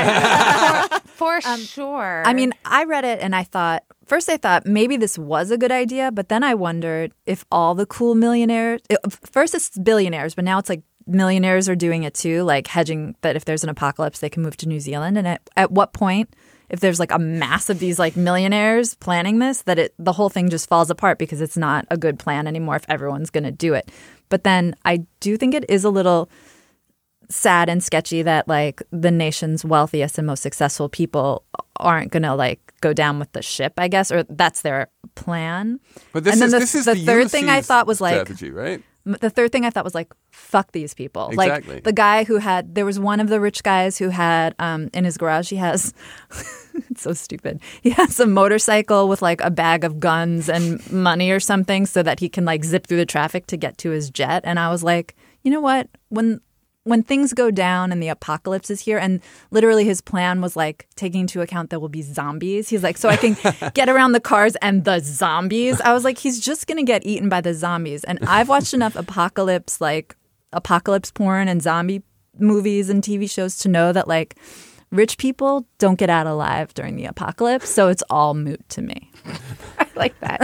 S4: For sure.
S5: I mean, I read it and I thought, first I thought maybe this was a good idea, but then I wondered if all the cool millionaires, it, first it's billionaires, but now it's like millionaires are doing it too, like hedging that if there's an apocalypse, they can move to New Zealand. And at, at what point, if there's like a mass of these like millionaires planning this, that it the whole thing just falls apart because it's not a good plan anymore if everyone's going to do it. But then I do think it is a little sad and sketchy that like the nation's wealthiest and most successful people aren't gonna like go down with the ship, I guess, or that's their plan.
S3: But this
S5: and then
S3: is
S5: the,
S3: this is
S5: the
S3: the
S5: third thing I
S3: Ulysses
S5: thought was like
S3: strategy, right?
S5: m- the third thing I thought was like fuck these people.
S3: Exactly.
S5: Like the guy who had there was one of the rich guys who had um in his garage he has it's so stupid. He has a motorcycle with like a bag of guns and money or something so that he can like zip through the traffic to get to his jet. And I was like, you know what? When When things go down and the apocalypse is here, and literally his plan was like taking into account there will be zombies. He's like, so I can get around the cars and the zombies. I was like, he's just going to get eaten by the zombies. And I've watched enough apocalypse, like apocalypse porn and zombie movies and T V shows to know that like rich people don't get out alive during the apocalypse. So it's all moot to me.
S4: I like that.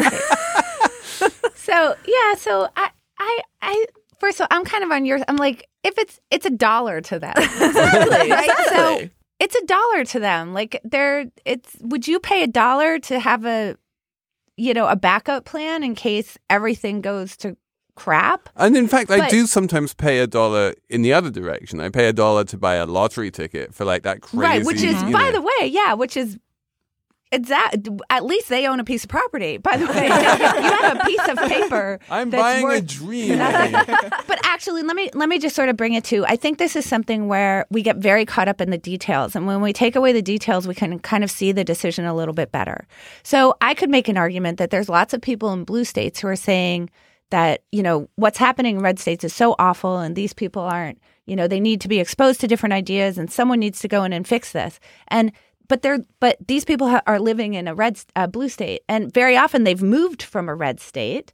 S4: so, yeah, so I, I, I, first of all, I'm kind of on yours. I'm like, if it's it's a dollar to them,
S1: Exactly.
S4: right?
S1: Exactly.
S4: So it's a dollar to them. Like they're it's. Would you pay a dollar to have a, you know, a backup plan in case everything goes to crap?
S3: And in fact, I
S4: But-
S3: do sometimes pay a dollar in the other direction. I pay a dollar to buy a lottery ticket for like that crazy.
S4: Right, which is,
S3: you
S4: by
S3: know.
S4: the way, yeah, which is. It's that at least they own a piece of property. By the way, you have a piece of paper.
S3: I'm
S4: that's
S3: buying a
S4: worth
S3: dream.
S4: But actually, let me let me just sort of bring it to. I think this is something where we get very caught up in the details, and when we take away the details, we can kind of see the decision a little bit better. So I could make an argument that there's lots of people in blue states who are saying that, you know, what's happening in red states is so awful, and these people aren't. You know, they need to be exposed to different ideas, and someone needs to go in and fix this. And But they're but these people ha- are living in a red uh, blue state, and very often they've moved from a red state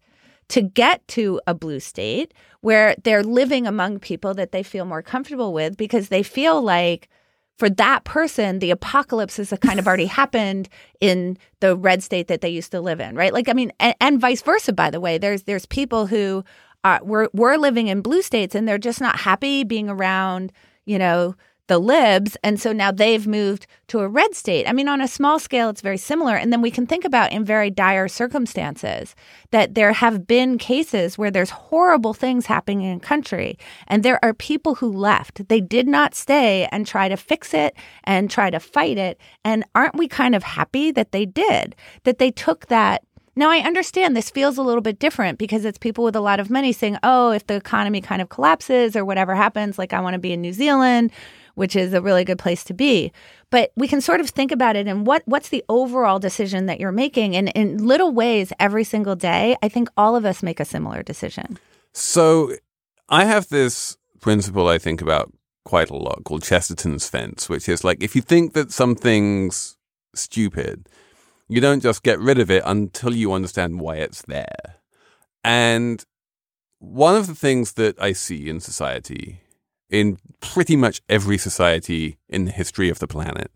S4: to get to a blue state where they're living among people that they feel more comfortable with because they feel like for that person, the apocalypse has kind of already happened in the red state that they used to live in, right? Like, I mean, and, and vice versa, by the way. There's there's people who uh, were, were living in blue states and they're just not happy being around, you know, the libs. And so now they've moved to a red state. I mean, on a small scale, it's very similar. And then we can think about in very dire circumstances that there have been cases where there's horrible things happening in a country. And there are people who left. They did not stay and try to fix it and try to fight it. And aren't we kind of happy that they did, that they took that? Now, I understand this feels a little bit different because it's people with a lot of money saying, oh, if the economy kind of collapses or whatever happens, like I want to be in New Zealand, which is a really good place to be. But we can sort of think about it and what what's the overall decision that you're making? And in little ways, every single day, I think all of us make a similar decision.
S3: So I have this principle I think about quite a lot called Chesterton's fence, which is like if you think that something's stupid, you don't just get rid of it until you understand why it's there. And one of the things that I see in society, in pretty much every society in the history of the planet,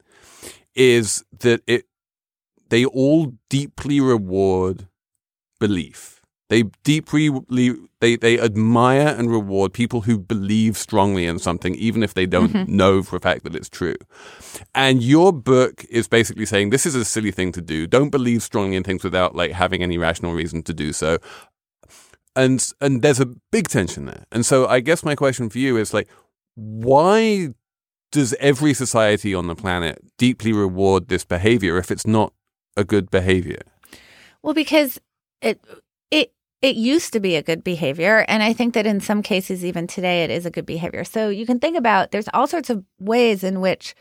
S3: is that it they all deeply reward belief. They deeply they they admire and reward people who believe strongly in something, even if they don't mm-hmm. know for a fact that it's true. And your book is basically saying this is a silly thing to do. Don't believe strongly in things without like having any rational reason to do so. And and there's a big tension there. And so I guess my question for you is like, why does every society on the planet deeply reward this behavior if it's not a good behavior?
S4: Well, because it it it used to be a good behavior. And I think that in some cases, even today, it is a good behavior. So you can think about there's all sorts of ways in which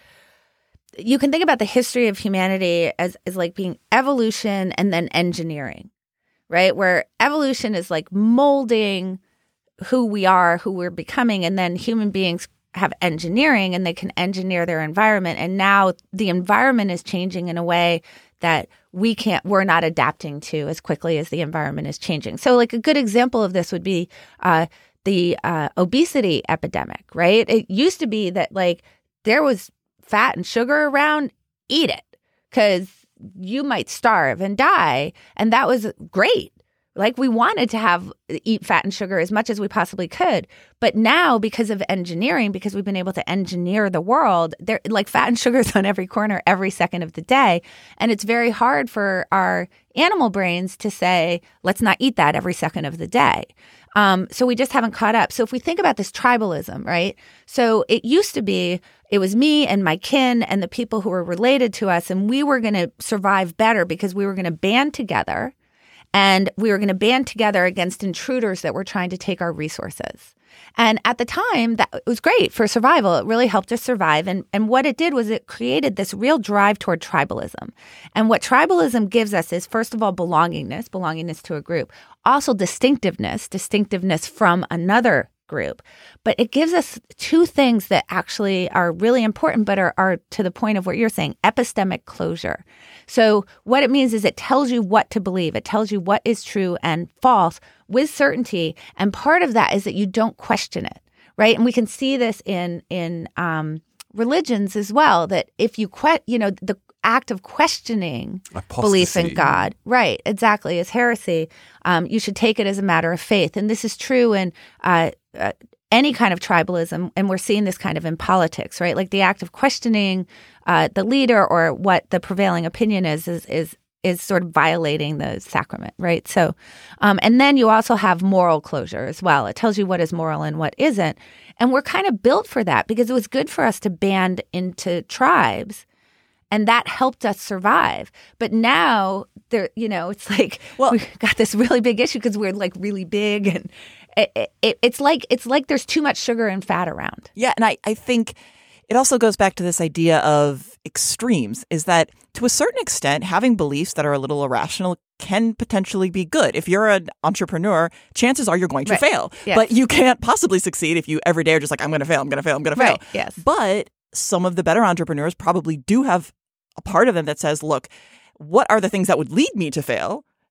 S4: you can think about the history of humanity as, as like being evolution and then engineering. Right? Where evolution is like molding who we are, who we're becoming, and then human beings have engineering and they can engineer their environment. And now the environment is changing in a way that we can't, we're not adapting to as quickly as the environment is changing. So like a good example of this would be uh, the uh, obesity epidemic, right? It used to be that like there was fat and sugar around, eat it because you might starve and die. And that was great. Like we wanted to have eat fat and sugar as much as we possibly could. But now because of engineering, because we've been able to engineer the world, there like fat and sugar is on every corner every second of the day. And it's very hard for our animal brains to say, let's not eat that every second of the day. Um, so we just haven't caught up. So if we think about this tribalism, right? So it used to be it was me and my kin and the people who were related to us, and we were going to survive better because we were going to band together and we were going to band together against intruders that were trying to take our resources. And at the time, that was great for survival. It really helped us survive. And, and what it did was it created this real drive toward tribalism. And what tribalism gives us is, first of all, belongingness, belongingness to a group. Also distinctiveness, distinctiveness from another group. But it gives us two things that actually are really important, but are, are to the point of what you're saying, epistemic closure. So what it means is it tells you what to believe. It tells you what is true and false with certainty. And part of that is that you don't question it, right? And we can see this in in um, religions as well, that if you, que- you know, the act of questioning
S3: Apostasy.
S4: Belief in God, right, exactly, is heresy. Um, you should take it as a matter of faith. And this is true in uh, uh, any kind of tribalism, and we're seeing this kind of in politics, right? Like the act of questioning uh, the leader or what the prevailing opinion is, is, is is sort of violating the sacrament, right? So, um, and then you also have moral closure as well. It tells you what is moral and what isn't. And we're kind of built for that because it was good for us to band into tribes, and that helped us survive. But now, there, you know, it's like, well, we've got this really big issue because we're like really big, and it, it, it's like it's like there's too much sugar and fat around.
S1: Yeah, and I, I think it also goes back to this idea of extremes, is that to a certain extent, having beliefs that are a little irrational can potentially be good. If you're an entrepreneur, chances are you're going to
S4: right.
S1: fail.
S4: Yes.
S1: But you can't possibly succeed if you every day are just like, I'm going to fail, I'm going to fail, I'm going to fail.
S4: Right. Yes.
S1: But some of the better entrepreneurs probably do have a part of them that says, look, what are the things that would lead me to fail?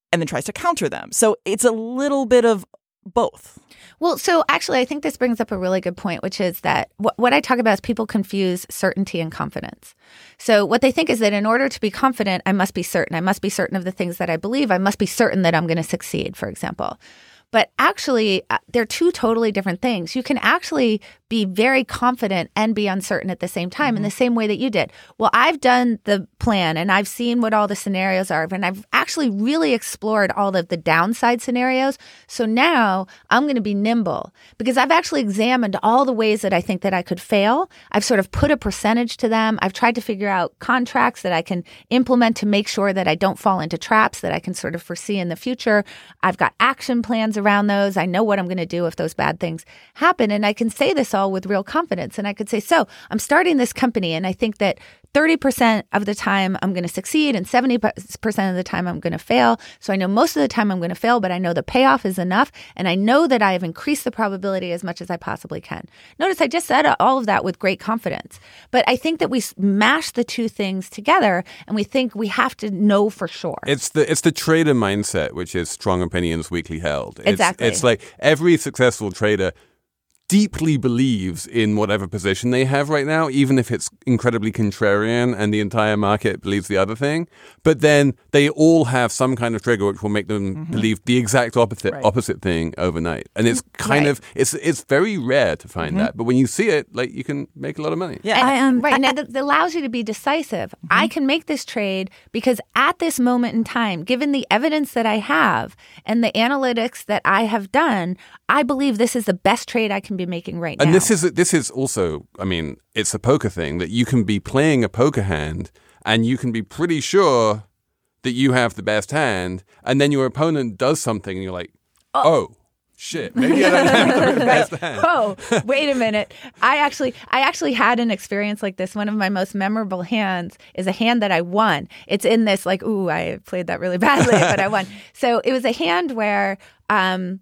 S1: and then tries to counter them. So it's a little bit of both.
S4: Well, so actually, I think this brings up a really good point, which is that wh- what I talk about is people confuse certainty and confidence. So what they think is that in order to be confident, I must be certain. I must be certain of the things that I believe. I must be certain that I'm going to succeed, for example. But actually, uh, they're two totally different things. You can actually be very confident and be uncertain at the same time, mm-hmm. in the same way that you did. Well, I've done the plan and I've seen what all the scenarios are, and I've actually really explored all of the downside scenarios. So now I'm going to be nimble because I've actually examined all the ways that I think that I could fail. I've sort of put a percentage to them. I've tried to figure out contracts that I can implement to make sure that I don't fall into traps that I can sort of foresee in the future. I've got action plans around those. I know what I'm going to do if those bad things happen. And I can say this all with real confidence. And I could say, so I'm starting this company and I think that thirty percent of the time I'm going to succeed and seventy percent of the time I'm going to fail. So I know most of the time I'm going to fail, but I know the payoff is enough. And I know that I have increased the probability as much as I possibly can. Notice I just said all of that with great confidence. But I think that we mash the two things together and we think we have to know for sure.
S3: It's the it's the trader mindset, which is strong opinions weakly held. It's,
S4: exactly.
S3: It's like every successful trader deeply believes in whatever position they have right now, even if it's incredibly contrarian and the entire market believes the other thing. But then they all have some kind of trigger which will make them mm-hmm. believe the exact opposite right. opposite thing overnight. And it's kind right. of it's it's very rare to find mm-hmm. that. But when you see it, like you can make a lot of money.
S4: Yeah, I am um, right. Now that allows you to be decisive. Mm-hmm. I can make this trade because at this moment in time, given the evidence that I have and the analytics that I have done, I believe this is the best trade I can be making right now.
S3: And this is this is also, I mean, it's a poker thing that you can be playing a poker hand and you can be pretty sure that you have the best hand, and then your opponent does something and you're like, oh, oh shit, maybe I don't have the best hand.
S4: Oh, wait a minute. I actually I actually had an experience like this. One of my most memorable hands is a hand that I won. It's in this like, ooh, I played that really badly, but I won. So it was a hand where um,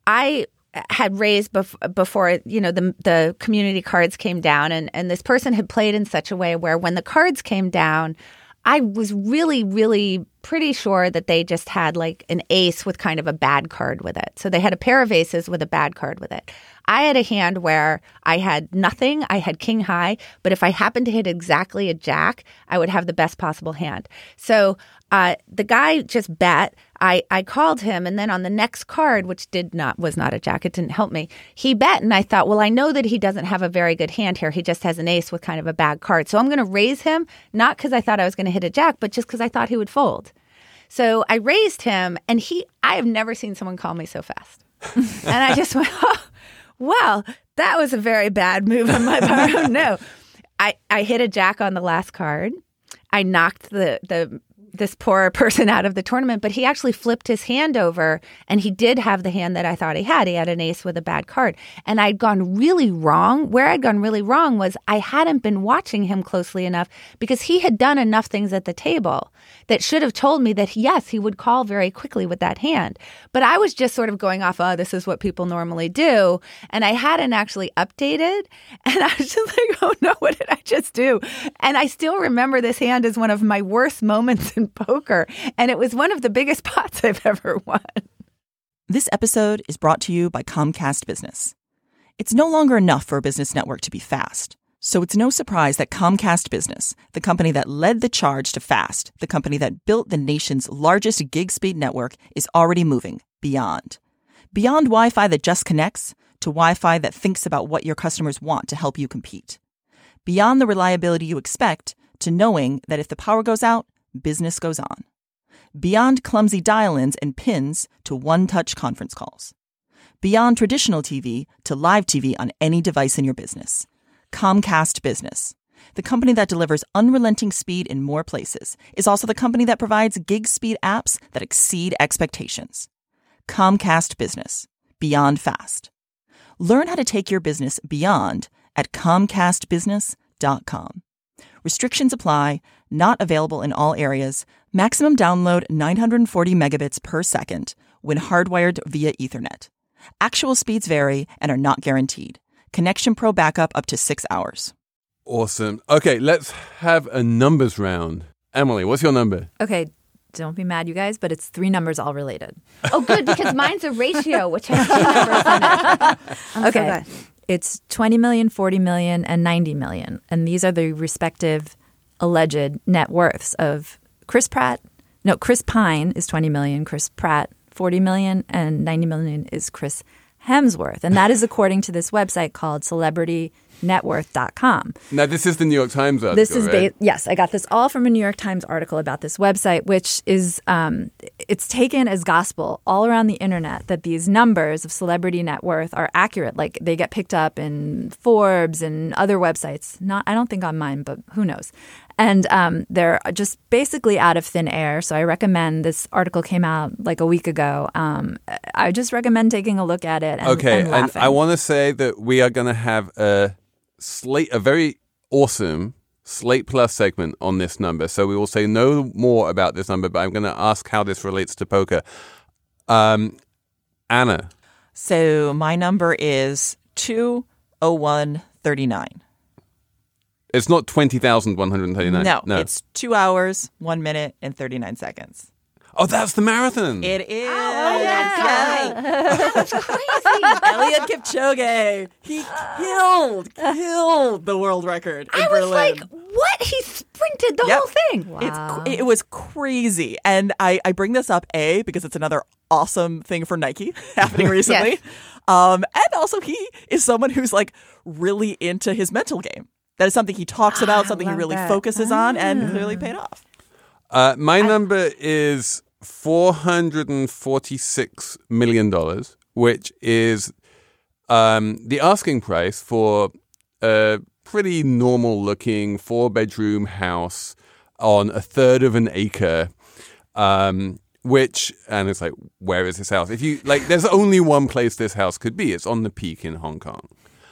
S4: I had raised bef- before, you know, the the community cards came down, and, and this person had played in such a way where when the cards came down, I was really, really pretty sure that they just had like an ace with kind of a bad card with it. So they had a pair of aces with a bad card with it. I had a hand where I had nothing. I had king high, but if I happened to hit exactly a jack, I would have the best possible hand. So uh, the guy just bet. I, I called him, and then on the next card, which did not was not a jack, it didn't help me, he bet, and I thought, well, I know that he doesn't have a very good hand here. He just has an ace with kind of a bad card. So I'm going to raise him, not because I thought I was going to hit a jack, but just because I thought he would fold. So I raised him, and he I have never seen someone call me so fast. And I just went, oh, wow, that was a very bad move on my part. Oh, no. I, I hit a jack on the last card. I knocked the the this poor person out of the tournament, but he actually flipped his hand over, and he did have the hand that I thought he had. He had an ace with a bad card. And I'd gone really wrong. Where I'd gone really wrong was I hadn't been watching him closely enough because he had done enough things at the table that should have told me that, yes, he would call very quickly with that hand. But I was just sort of going off, oh, this is what people normally do. And I hadn't actually updated. And I was just like, oh, no, what did I just do? And I still remember this hand as one of my worst moments in poker, and it was one of the biggest pots I've ever won.
S1: This episode is brought to you by Comcast Business. It's no longer enough for a business network to be fast, so it's no surprise that Comcast Business, the company that led the charge to fast, the company that built the nation's largest gig speed network, is already moving beyond. Beyond Wi-Fi that just connects to Wi-Fi that thinks about what your customers want to help you compete. Beyond the reliability you expect to knowing that if the power goes out, business goes on. Beyond clumsy dial-ins and pins to one-touch conference calls. Beyond traditional T V to live T V on any device in your business. Comcast Business, the company that delivers unrelenting speed in more places, is also the company that provides gig speed apps that exceed expectations. Comcast Business, beyond fast. Learn how to take your business beyond at comcast business dot com. Restrictions apply. Not available in all areas. Maximum download nine hundred forty megabits per second when hardwired via Ethernet. Actual speeds vary and are not guaranteed. Connection Pro backup up to six hours.
S3: Awesome. Okay, let's have a numbers round. Emily, what's your number?
S5: Okay, don't be mad, you guys, but it's three numbers all related.
S4: Oh, good, because mine's a ratio, which has two numbers in it. I'm
S5: Okay.
S4: so glad.
S5: It's twenty million, forty million, and ninety million. And these are the respective alleged net worths of Chris Pratt. No, Chris Pine is twenty million, Chris Pratt forty million, and ninety million is Chris Hemsworth. And that is according to this website called celebrity net worth dot com.
S3: Now, this is the New York Times article,
S5: This is
S3: right?
S5: ba- yes, I got this all from a New York Times article about this website, which is um, it's taken as gospel all around the internet that these numbers of celebrity net worth are accurate. Like they get picked up in Forbes and other websites. Not, I don't think on mine, but who knows? And um, they're just basically out of thin air. So I recommend this article came out like a week ago. Um, I just recommend taking a look at it. And,
S3: Okay,
S5: and
S3: and
S5: laughing.
S3: I want to say that we are going to have a Slate, a very awesome Slate Plus segment on this number. So we will say no more about this number, but I'm going to ask how this relates to poker. Um, Anna,
S1: So my number is two oh one thirty-nine.
S3: it's not twenty thousand one hundred thirty-nine.
S1: No,
S3: no,
S1: it's two hours, one minute, and thirty-nine seconds.
S3: oh, that's the marathon.
S1: It is.
S4: Oh, that guy. That's crazy.
S1: Eliud Kipchoge. He killed, killed the world record in
S4: I was
S1: Berlin.
S4: like, what? He sprinted the
S1: Yep.
S4: whole thing.
S1: It's
S5: Wow.
S1: it was crazy, and I, I bring this up a because it's another awesome thing for Nike happening recently,
S4: Yes.
S1: um, and also he is someone who's like really into his mental game. That is something he talks about,
S4: I
S1: something he
S4: love
S1: really
S4: that.
S1: focuses on, and clearly paid off.
S3: Uh, my number is four hundred forty-six million dollars, which is um, the asking price for a pretty normal-looking four-bedroom house on a third of an acre. Um, which, and it's like, where is this house? If you like, there's only one place this house could be. It's on the Peak in Hong Kong,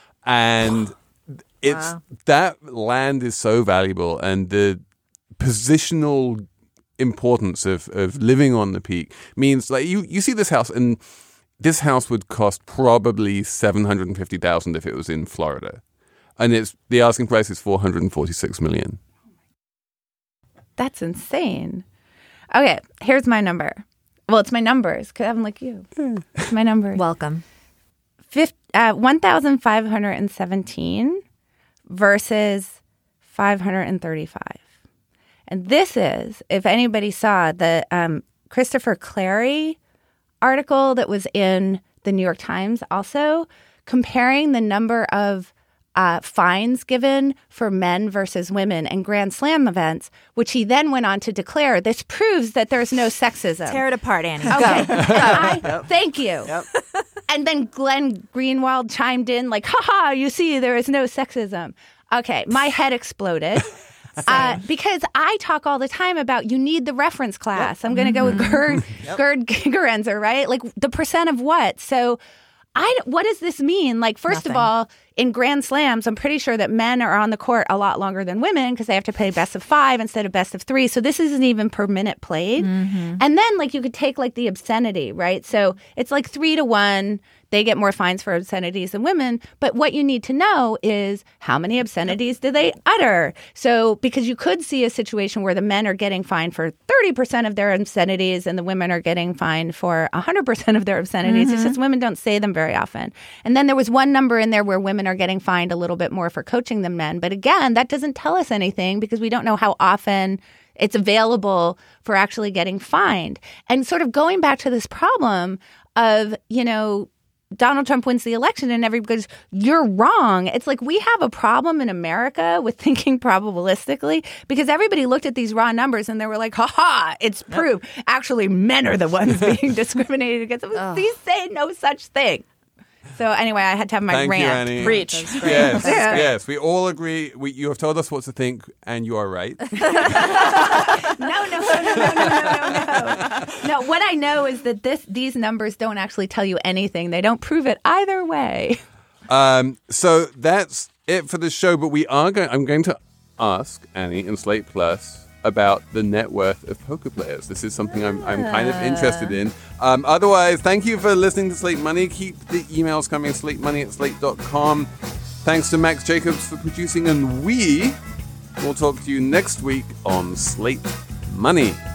S3: and it's that land is so valuable, and the positional importance of, of living on the Peak means like you, you see this house, and this house would cost probably seven hundred fifty thousand dollars if it was in Florida, and it's the asking price is four hundred forty-six million dollars.
S4: That's insane. Okay, here's my number. Well, it's my numbers because I'm like you. It's my numbers.
S5: Welcome.
S4: Fif- uh, one thousand five hundred seventeen versus five hundred thirty-five. And this is, if anybody saw the um, Christopher Clary article that was in the New York Times also, comparing the number of uh, fines given for men versus women in Grand Slam events, which he then went on to declare, this proves that there's no sexism.
S5: Tear it apart, Annie.
S4: Okay. I, thank you.
S1: Yep.
S4: And then Glenn Greenwald chimed in like, haha, you see, there is no sexism. Okay, my head exploded. Uh, because I talk all the time about you need the reference class. I'm going to go with Gerd, Gerd Gigerenzer, right? Like the percent of what? So I, what does this mean? Like, first
S5: Nothing.
S4: of all, in Grand Slams, I'm pretty sure that men are on the court a lot longer than women because they have to play best of five instead of best of three. So this isn't even per minute played.
S5: Mm-hmm.
S4: And then, like, you could take, like, the obscenity, right? So it's like three to one. They get more fines for obscenities than women. But what you need to know is how many obscenities do they utter? So because you could see a situation where the men are getting fined for thirty percent of their obscenities and the women are getting fined for one hundred percent of their obscenities.
S5: Mm-hmm.
S4: It's just women don't say them very often. And then there was one number in there where women are getting fined a little bit more for coaching than men. But again, that doesn't tell us anything because we don't know how often it's available for actually getting fined. And sort of going back to this problem of, you know, Donald Trump wins the election and everybody goes, you're wrong. It's like we have a problem in America with thinking probabilistically because everybody looked at these raw numbers and they were like, ha ha, it's proved. Actually, men are the ones being discriminated against. These say no such thing. So anyway, I had to have my
S3: Thank
S4: rant.
S3: you, Annie.
S1: Preach.
S3: Yes,
S4: Yeah.
S3: yes, we all agree. We, you have told us what to think, and you are right.
S4: No, no, no, no, no, no, no, no. No, what I know is that this these numbers don't actually tell you anything. They don't prove it either way.
S3: Um, so that's it for the show. But we are going. I'm going to ask Annie in Slate Plus about the net worth of poker players. This is something I'm, I'm kind of interested in. Um, otherwise, thank you for listening to Slate Money. Keep the emails coming, slate money at slate dot com. Thanks to Max Jacobs for producing, and we will talk to you next week on Slate Money.